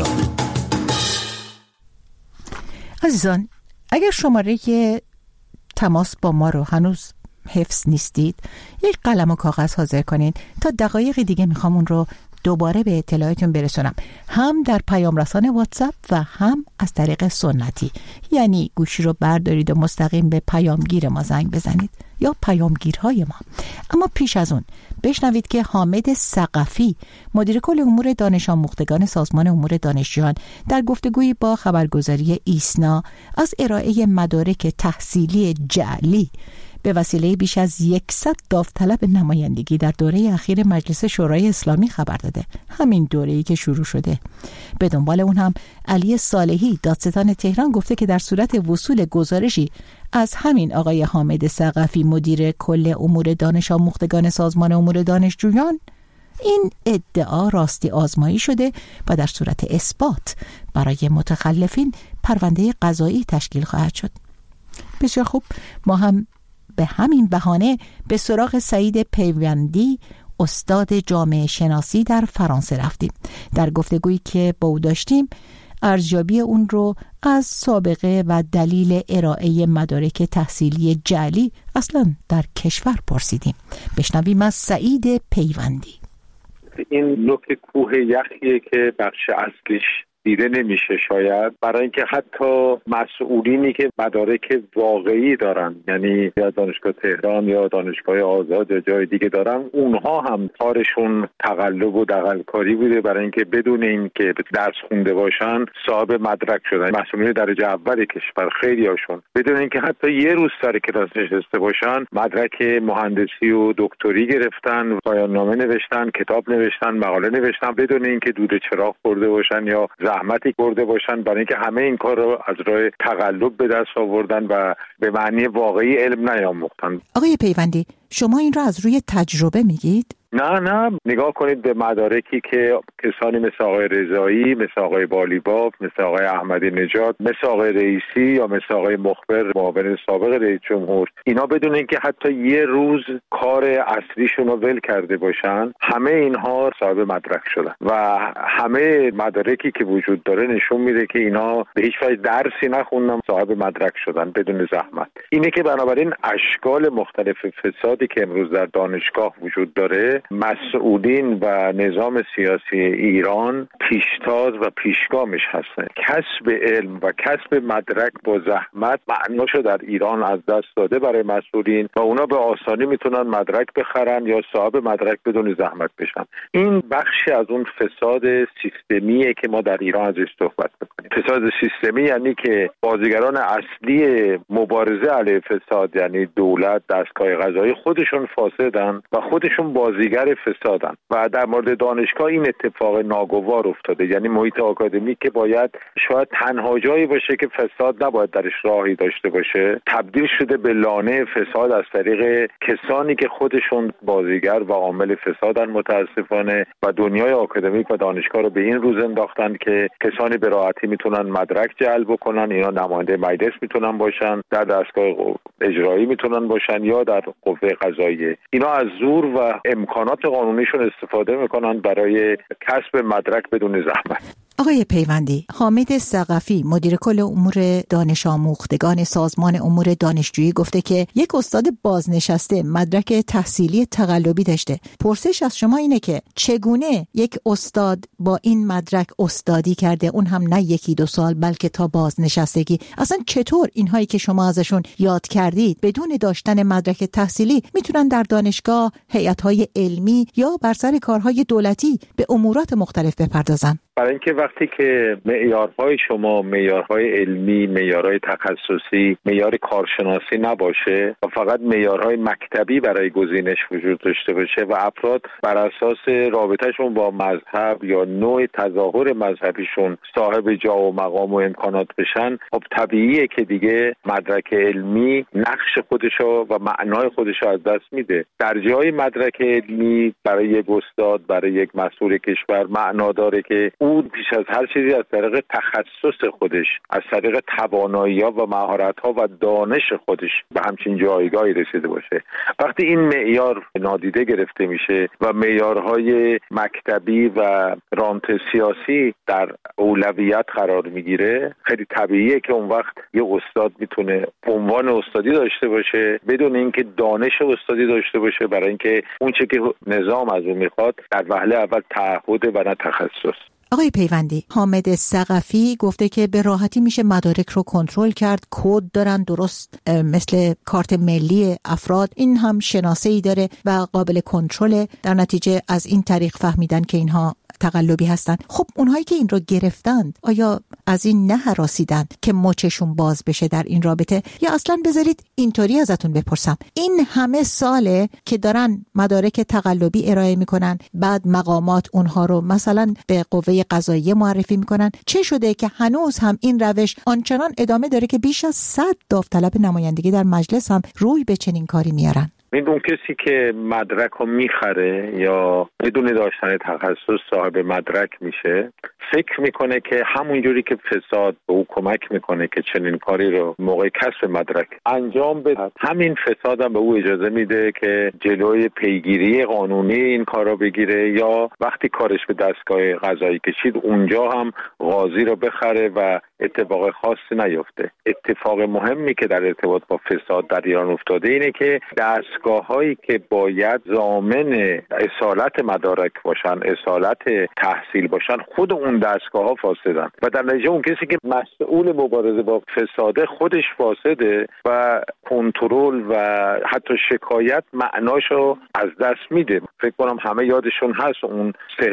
عزیزان، اگر شماره تماس با ما رو هنوز حفظ نیستید، یک قلم و کاغذ حاضر کنید. تا دقایق دیگه میخوام اون رو دوباره به اطلاعاتتون برسونم، هم در پیام رسان واتساپ و هم از طریق سنتی، یعنی گوشی رو بردارید و مستقیم به پیامگیر ما زنگ بزنید یا پیامگیرهای ما. اما پیش از اون بشنوید که حامد ثقفی، مدیر کل امور دانش آموختگان سازمان امور دانشجویان، در گفتگویی با خبرگزاری ایسنا از ارائه مدارک تحصیلی جعلی به وسیله بیش از 100 داوطلب نمایندگی در دوره اخیر مجلس شورای اسلامی خبر داده. همین دوره‌ای که شروع شده. به دنبال اون هم علی صالحی، دادستان تهران، گفته که در صورت وصول گزارشی از همین آقای حامد ثقفی، مدیر کل امور دانش آموختگان سازمان امور دانشجویان، این ادعا راستی آزمایی شده و در صورت اثبات برای متخلفین پرونده قضایی تشکیل خواهد شد. بسیار خوب، ما هم به همین بهانه به سراغ سعید پیوندی، استاد جامعه شناسی در فرانسه رفتیم. در گفتگویی که با او داشتیم ارزیابی اون رو از سابقه و دلیل ارائه مدارک تحصیلی جعلی اصلا در کشور پرسیدیم. بشنویم از سعید پیوندی. این نکته کوه یخیه که بخش اصلیش دیده نمیشه، شاید برای اینکه حتی مسئولینی که مدارک واقعی دارن، یعنی یا دانشگاه تهران یا دانشگاه آزاد یا جای دیگه دارن، اونها هم کارشون تقلب و دغل‌کاری بوده برای اینکه بدون اینکه درس خونده باشن صاحب مدرک شدن. مسئولین درجه اول کشور خیلیاشون بدون اینکه حتی یه روز سر کلاس نشسته باشن مدرک مهندسی و دکتری گرفتن، پایان نامه نوشتن، کتاب نوشتن، مقاله نوشتن بدون اینکه دود چراغ خورده باشن یا زحمتی برده باشن برای اینکه همه این کار رو از راه تقلب به دست آوردن و به معنی واقعی علم نیاموختن. آقای پیوندی، شما این را از روی تجربه میگید؟ نه نگاه کنید به مدارکی که کسانی مثل آقای رضایی، مثل آقای بالیباف، مثل آقای احمدی نژاد، مثل آقای رئیسی یا مثل آقای مخبر معاون سابق رئیس جمهور، اینا بدون اینکه حتی یه روز کار اصلیشون رو ول کرده باشن، همه اینها صاحب مدرک شدن و همه مدارکی که وجود داره نشون میده که اینا به هیچ وجه درسی نخوندن، صاحب مدرک شدن بدون زحمت. اینه که بنابراین اشکال مختلف فسادی که امروز در دانشگاه وجود داره، مسئولین و نظام سیاسی ایران پیشتاز و پیشگامش هستن. کسب علم و کسب مدرک با زحمت معناشو در ایران از دست داده برای مسئولین و اونا به آسانی میتونن مدرک بخرن یا صاحب مدرک بدون زحمت بشن. این بخشی از اون فساد سیستمیه که ما در ایران ازش صحبت میکنیم. فساد سیستمی یعنی که بازیگران اصلی مبارزه علیه فساد، یعنی دولت، دستگاه قضایی، خودشون فاسدن و خودشون بازیگر فسادن و در مورد دانشگاه این اتفاق ناگوار افتاده. یعنی محیط آکادمیک که باید شاید تنها جایی باشه که فساد نباید درش راهی داشته باشه، تبدیل شده به لانه فساد از طریق کسانی که خودشون بازیگر و عامل فسادن متاسفانه، و دنیای آکادمیک و دانشگاه رو به این روز انداختن که کسانی به راحتی میتونن مدرک جلب کنن. اینا نماینده مجلس میتونن باشن، در دستگاه اجرایی میتونن باشن یا در قوه قضاییه. اینا از زور و امکانات قانونیشون استفاده میکنن برای کسب مدرک بدون زحمت. آقای پیوندی، حامد ثقفی مدیر کل امور دانش آموختگان سازمان امور دانشجویی گفته که یک استاد بازنشسته مدرک تحصیلی تقلبی داشته. پرسش از شما اینه که چگونه یک استاد با این مدرک استادی کرده، اون هم نه 1-2 سال بلکه تا بازنشستگی؟ اصلا چطور اینهایی که شما ازشون یاد کردید بدون داشتن مدرک تحصیلی میتونن در دانشگاه، هیئت‌های علمی یا بر سر کارهای دولتی به امورات مختلف بپردازن؟ برای اینکه وقتی که معیارهای شما معیارهای علمی، معیارهای تخصصی، معیار کارشناسی نباشه و فقط معیارهای مکتبی برای گزینش وجود داشته باشه و افراد بر اساس رابطهشون با مذهب یا نوع تظاهر مذهبیشون صاحب جا و مقام و امکانات بشن، خب طبیعیه که دیگه مدرک علمی نقش خودشو و معنای خودشو از دست میده. در جای مدرک علمی برای یک استاد، برای یک مسئول کشور معنا داره که او پیش از هر چیزی از طریق تخصص خودش، از طریق توانایی‌ها و مهارت‌ها و دانش خودش به همچین جایگاهی رسیده باشه. وقتی این معیار نادیده گرفته میشه و معیارهای مکتبی و رانت سیاسی در اولویت قرار میگیره، خیلی طبیعیه که اون وقت یه استاد میتونه عنوان استادی داشته باشه بدون اینکه دانش استادی داشته باشه، برای اینکه اون چه که نظام از اون میخواد در وهله اول تعهد و نه تخصص. آقای پیوندی، حامد ثقفی گفته که به راحتی میشه مدارک رو کنترل کرد، کد دارن درست مثل کارت ملی افراد، این هم شناسه‌ای داره و قابل کنترل، در نتیجه از این طریق فهمیدن که اینها تقلبی هستن. خب اونهایی که این رو گرفتند آیا از این نه هراسیدن که مچشون باز بشه در این رابطه؟ یا اصلا بذارید اینطوری ازتون بپرسم، این همه ساله که دارن مدارک تقلبی ارائه میکنن، بعد مقامات اونها رو مثلا به قوه قضاییه معرفی میکنن، چه شده که هنوز هم این روش آنچنان ادامه داره که بیش از 100 داوطلب نمایندگی در مجلس هم روی به چنین کاری میارن؟ اون کسی که مدرک رو میخره یا بدون داشتن تخصص صاحب مدرک میشه، فکر میکنه که همون جوری که فساد به او کمک میکنه که چنین کاری رو موقع کسب مدرک انجام بده، همین فساد هم به او اجازه میده که جلوی پیگیری قانونی این کار رو بگیره، یا وقتی کارش به دستگاه قضایی کشید اونجا هم قاضی رو بخره و اتفاق خاصی نیفته. اتفاق مهمی که در ارتباط با فساد در ایران افتاده اینه که دستگاه‌هایی که باید ضامن اصالت مدارک باشن، اصالت تحصیل باشن، خود اون دستگاه‌ها فاسدن و در نتیجه اون کسی که مسئول مبارزه با فساده خودش فاسده و کنترل و حتی شکایت معناشو از دست میده. فکر کنم همه یادشون هست اون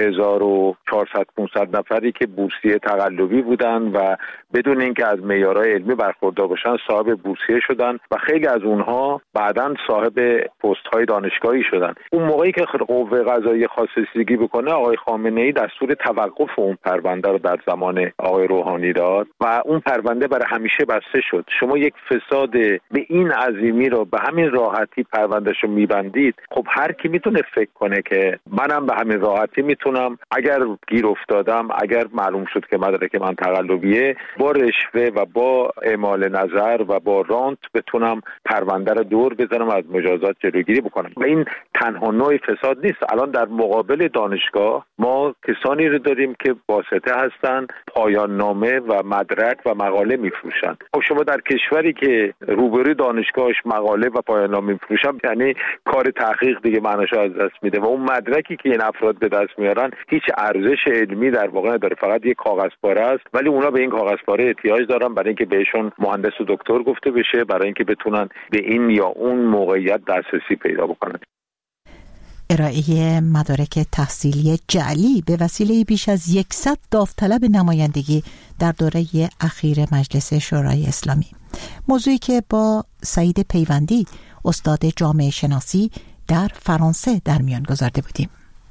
3400-500 نفری که بورسیه تقلبی بودن و بدون اینکه از معیارهای علمی برخوردار باشن صاحب بورسیه شدن و خیلی از اونها بعداً صاحب پست های دانشگاهی شدن. اون موقعی که قوه قضاییه خواست رسیدگی بکنه، آقای خامنه‌ای دستور توقف اون پرونده رو در زمان آقای روحانی داد و اون پرونده برای همیشه بسته شد. شما یک فساد به این عظیمی رو به همین راحتی پروندهشو میبندید. خب هر کی میتونه فکر کنه که منم به همین راحتی میتونم اگر گیر افتادم، اگر معلوم شد که مدرک من تقلبیه، با رشوه و با اعمال نظر و با رانت بتونم پرونده رو دور بزنم از مجازات جلوگیری بکنم. و این تنها نوع فساد نیست. الان در مقابل دانشگاه ما کسانی رو داریم که واسطه هستن، پایان نامه و مدرک و مقاله میفروشن. خب شما در کشوری که روبروی دانشگاهش مقاله و پایان نامه میفروشن، یعنی کار تحقیق دیگه معناشو از دست میده و اون مدرکی که این افراد به دست میارن هیچ ارزش علمی در واقع نداره، فقط یک کاغذ پاره است. ولی اونا به این کاغذ پاره احتیاج دارن برای اینکه بهشون مهندس و دکتر گفته بشه، برای اینکه بتونن به این یا اون موقعیت دسترسی پیدا بکنن. ارائه مدارک تحصیلی جعلی به وسیله بیش از 100 داوطلب نمایندگی در دوره اخیر مجلس شورای اسلامی، موضوعی که با سعید پیوندی استاد جامعه شناسی در فرانسه در میان گذارده بودیم.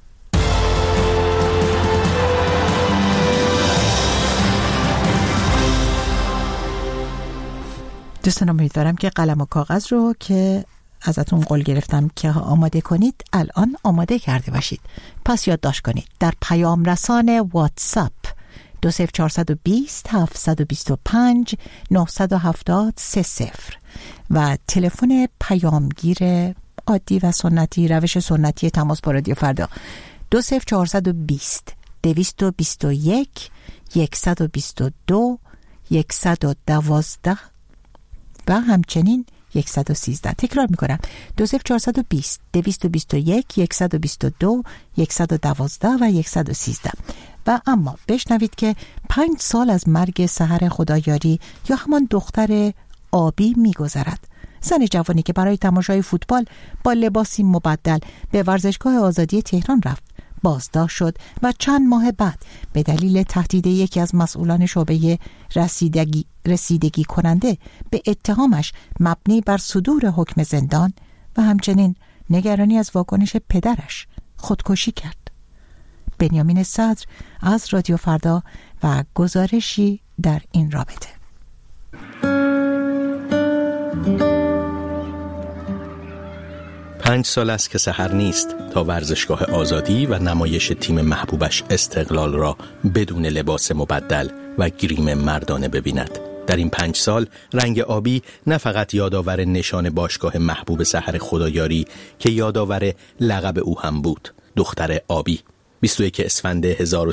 دوستان امیدوارم که قلم و کاغذ رو که ازتون قول گرفتم که آماده کنید الان آماده کرده باشید. پس یادداشت کنید در پیام رسان واتساپ 20420 725 970 30 و تلفن پیامگیر عادی و سنتی، روش سنتی تماس با رادیو فردا 20420 221 122 112 و همچنین 113. تکرار میکنم 20420 221 122 112 و 113. و اما بشنوید که 5 سال از مرگ سحر خدایاری یا همان دختر آبی میگذرد. زن جوانی که برای تماشای فوتبال با لباسی مبدل به ورزشگاه آزادی تهران رفت، بازداشت شد و چند ماه بعد به دلیل تهدید یکی از مسئولان شعبه رسیدگی کننده به اتهامش مبنی بر صدور حکم زندان و همچنین نگرانی از واکنش پدرش خودکشی کرد. بنیامین صدر از رادیو فردا و گزارشی در این رابطه. پنج سال است که سحر نیست تا ورزشگاه آزادی و نمایش تیم محبوبش استقلال را بدون لباس مبدل و گریم مردانه ببیند. در این 5 سال رنگ آبی نه فقط یادآور نشان باشگاه محبوب سحر خدایاری که یادآور لقب او هم بود، دختر آبی. 21 اسفند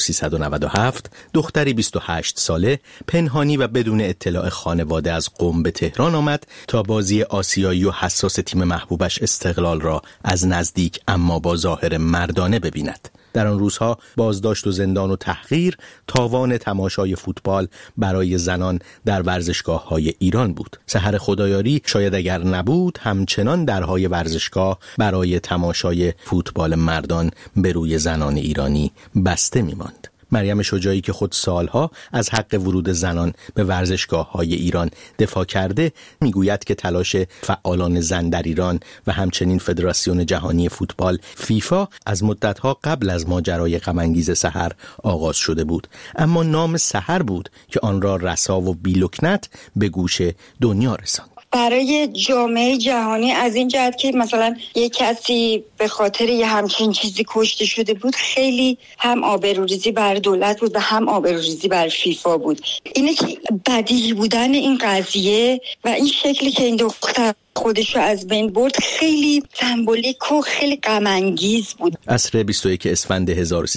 1397 دختری 28 ساله پنهانی و بدون اطلاع خانواده از قم به تهران آمد تا بازی آسیایی و حساس تیم محبوبش استقلال را از نزدیک اما با ظاهر مردانه ببیند. در آن روزها بازداشت و زندان و تحقیر تاوان تماشای فوتبال برای زنان در ورزشگاه‌های ایران بود. سحر خدایاری شاید اگر نبود همچنان درهای ورزشگاه برای تماشای فوتبال مردان به روی زنان ایرانی بسته می‌ماند. مریم شجاعی که خود سالها از حق ورود زنان به ورزشگاه‌های ایران دفاع کرده میگوید که تلاش فعالان زن در ایران و همچنین فدراسیون جهانی فوتبال فیفا از مدت‌ها قبل از ماجرای غم‌انگیز سحر آغاز شده بود، اما نام سحر بود که آن را رسا و بی‌لکنت به گوش دنیا رساند. برای جامعه جهانی از این جهت که مثلا یک کسی به خاطر یه همچین چیزی کشته شده بود، خیلی هم آبروریزی بر دولت بود و هم آبروریزی بر فیفا بود. اینه که بدیهی بودن این قضیه و این شکلی که این دختر خودشو از بین برد خیلی سمبولیک و خیلی غم‌انگیز بود. عصر 21 اسفند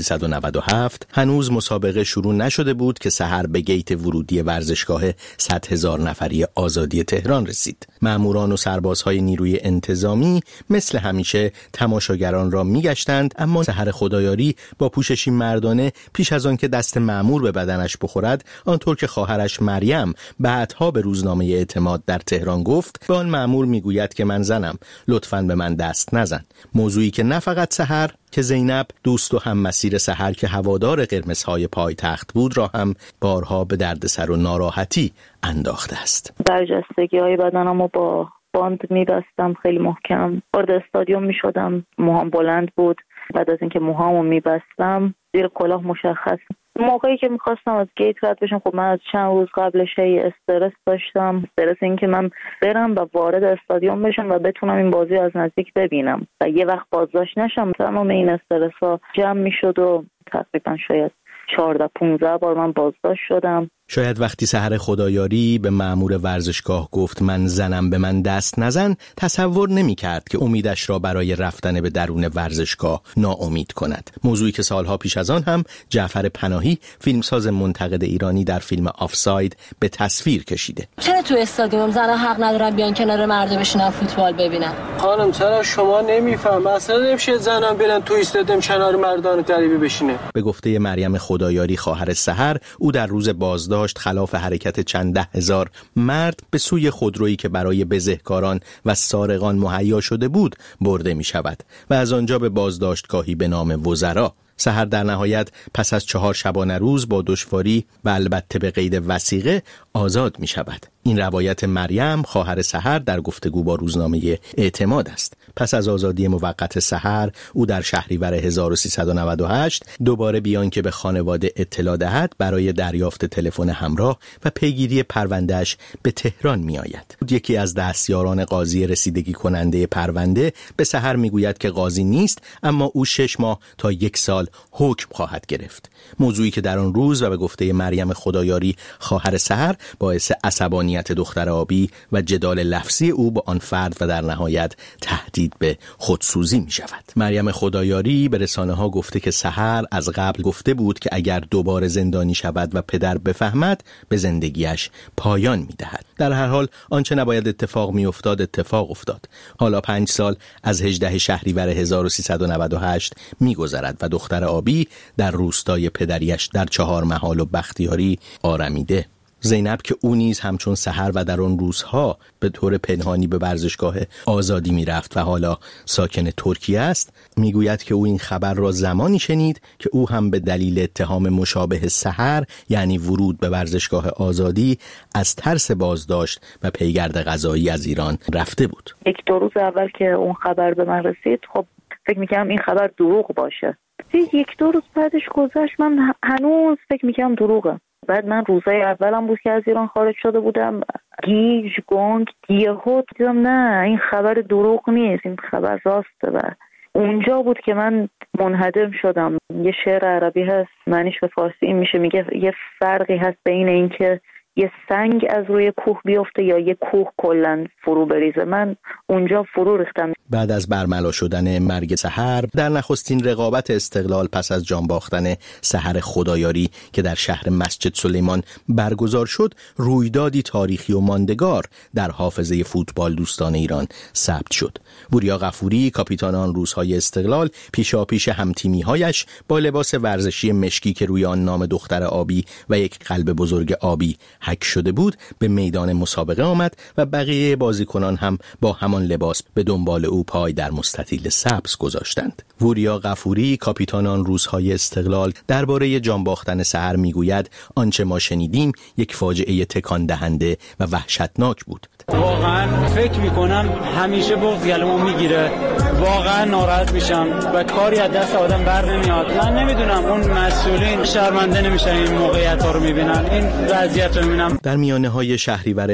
1397 هنوز مسابقه شروع نشده بود که سحر به گیت ورودی ورزشگاه 100,000 نفری آزادی تهران رسید. ماموران و سربازهای نیروی انتظامی مثل همیشه تماشاگران را میگشتند، اما سحر خدایاری با پوششی مردانه پیش از آن که دست مامور به بدنش بخورد، آنطور که خواهرش مریم بعدها به روزنامه اعتماد در تهران گفت، به آن مامور میگوید که من زنم، لطفاً به من دست نزن. موضوعی که نه فقط سحر که زینب دوست و هم مسیر سحر که هوادار قرمزهای پایتخت بود را هم بارها به دردسر و ناراحتی انداخته است. برجستگی‌های بدنمو با باند میبستم خیلی محکم. وارد استادیوم میشدم، موهام بلند بود. بعد از اینکه موهامو میبستم زیر کلاه مشخص. موقعی که میخواستم از گیت رد بشم، خب من از چند روز قبلش استرس داشتم، استرس این که من برم و وارد استادیوم بشم و بتونم این بازی از نزدیک ببینم و یه وقت بازداشت نشم. تمام این استرس ها جمع میشد و تقریبا شاید 14-15 بار من بازداشت شدم. شاید وقتی سحر خدایاری به مأمور ورزشگاه گفت من زنم به من دست نزن، تصور نمی کرد که امیدش را برای رفتن به درون ورزشگاه ناامید کند. موضوعی که سالها پیش از آن هم جعفر پناهی، فیلمساز منتقد ایرانی، در فیلم آفساید به تصویر کشیده. چرا تو استادیوم زنها حق ندارن بیان کنار مردا بشینن فوتبال ببینن؟ خانم چرا شما نمیفهم؟ اصلا نمیشه زنم برن تو استادیوم کنار مردان غریبه بشینه. به گفته مریم خدایاری خواهر سحر، او در روز بازداشت خلاف حرکت چند ده هزار مرد به سوی خودرویی که برای بزهکاران و سارقان مهیا شده بود برده می شود و از آنجا به بازداشتگاهی به نام وزرا. سحر در نهایت پس از 4 شبانه روز با دشواری و البته به قید وثیقه آزاد می شود. این روایت مریم خواهر سحر در گفتگو با روزنامه اعتماد است. پس از آزادی موقت سحر، او در شهریور 1398 دوباره بیان که به خانواده اطلاع دهد برای دریافت تلفن همراه و پیگیری پروندهش به تهران می آید. یکی از دستیاران قاضی رسیدگی کننده پرونده به سحر می گوید که قاضی نیست، اما او 6 ماه تا 1 سال حکم خواهد گرفت. موضوعی که در آن روز و به گفته مریم خدایاری خواهر سحر باعث عصبانیت دختر آبی و جدال لفظی او با آن فرد و در نهایت تهدید به خودسوزی می شود. مریم خدایاری به رسانه ها گفته که سحر از قبل گفته بود که اگر دوباره زندانی شود و پدر بفهمد به زندگیش پایان می دهد. در هر حال آنچه نباید اتفاق می افتاد اتفاق افتاد. حالا 5 سال از 18 شهریور 1398 می گذرد و دختر آبی در روستای پدریش در 4 محال و بختیاری آرمیده. زینب که او نیز همچون سحر و در آن روزها به طور پنهانی به ورزشگاه آزادی می رفت و حالا ساکن ترکیه است، می گوید که او این خبر را زمانی شنید که او هم به دلیل اتهام مشابه سحر، یعنی ورود به ورزشگاه آزادی، از ترس بازداشت و پیگرد قضایی از ایران رفته بود. 1-2 روز اول که اون خبر به من رسید، خب فکر می‌کردم این خبر دروغ باشه. 1-2 روز بعدش گذشت، من هنوز فکر می‌کردم دروغه. بعد من روزای اولم بود که از ایران خارج شده بودم، گیج گنگ یهو دیدم نه این خبر دروغ نیست، این خبر راسته. و اونجا بود که من منهدم شدم. یه شعر عربی هست، معنیش به فارسی این میشه، میگه یه فرقی هست بین این که یه سنگ از روی کوه بیفته یا یه کوه کلن فرو بریزه. من اونجا فرو ریختم. بعد از برملا شدن مرگ سحر، در نخستین رقابت استقلال پس از جان باختن سحر خدایاری که در شهر مسجد سلیمان برگزار شد، رویدادی تاریخی و ماندگار در حافظه فوتبال دوستان ایران ثبت شد. وریا غفوری، کاپیتان آن روزهای استقلال، پیشاپیش همتیمی‌هایش با لباس ورزشی مشکی که روی آن نام دختر آبی و یک قلب بزرگ آبی حک شده بود به میدان مسابقه آمد و بقیه بازیکنان هم با همان لباس به دنبال او پای در مستطیل سبز گذاشتند. وریا غفوری، کاپیتان آن روزهای استقلال، درباره جان باختن سحر میگوید آنچه ما شنیدیم یک فاجعه تکان دهنده و وحشتناک بود. واقعا فکر میکنم همیشه بغض گلومو میگیره، واقعا ناراحت میشم و کاری از دست آدم بر نمیاد. من نمیدونم اون مسئولین شرمنده نمیشن این موقعیت ها رو میبینن، این وضعیت رو میبینم. در میانه های شهریور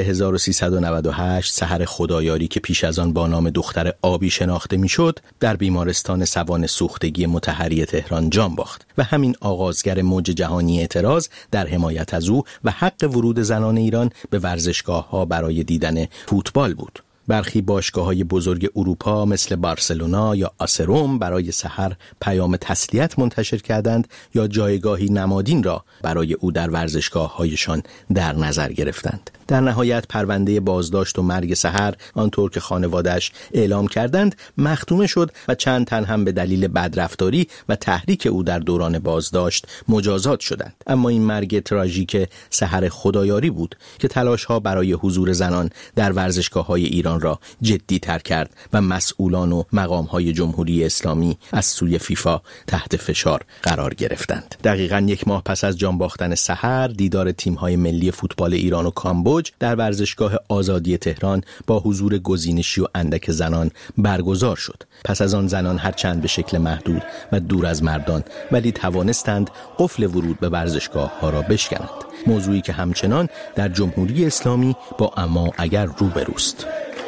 1398 سحر خدایاری که پیش از آن با نام دختر آبی شناخته میشد، در بیمارستان سوان سوختگی مطهری تهران جان باخت و همین آغازگر موج جهانی اعتراض در حمایت از او و حق ورود زنان ایران به ورزشگاه‌ها برای دیدن فوتبال بود. برخی باشگاه‌های بزرگ اروپا مثل بارسلونا یا آسروم برای سحر پیام تسلیت منتشر کردند یا جایگاهی نمادین را برای او در ورزشگاه‌هایشان در نظر گرفتند. در نهایت پرونده بازداشت و مرگ سحر آنطور که خانواده‌اش اعلام کردند مختومه شد و چند تن هم به دلیل بدرفتاری و تحریک او در دوران بازداشت مجازات شدند. اما این مرگ تراژیک سحر خدایاری بود که تلاش‌ها برای حضور زنان در ورزشگاه‌های ایران تهران را جدی تر کرد و مسئولان و مقام‌های جمهوری اسلامی از سوی فیفا تحت فشار قرار گرفتند. دقیقاً 1 ماه پس از جان باختن سحر، دیدار تیم‌های ملی فوتبال ایران و کامبوج در ورزشگاه آزادی تهران با حضور گزینشی و اندک زنان برگزار شد. پس از آن زنان هرچند به شکل محدود و دور از مردان ولی توانستند قفل ورود به ورزشگاه‌ها را بشکنند. موضوعی که همچنان در جمهوری اسلامی با اما اگر روبروست.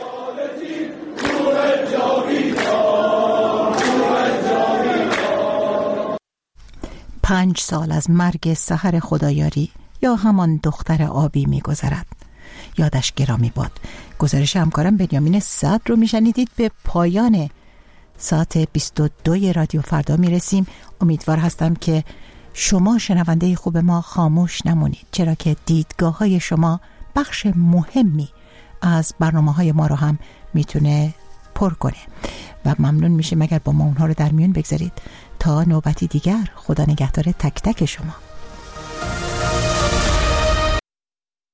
5 سال از مرگ سحر خدایاری یا همان دختر آبی می‌گذرد. یادش گرامی باد. گزارش همکارم بنیامین صدر رو میشنیدید. به پایان ساعت 22 رادیو فردا میرسیم. امیدوار هستم که شما شنونده خوب ما خاموش نمونید، چرا که دیدگاه‌های شما بخش مهمی از برنامه‌های ما رو هم میتونه پر کنه و ممنون میشیم اگر با ما اونها رو در میون بگذارید. تا نوبتی دیگر، خدا نگهدار تک تک شما.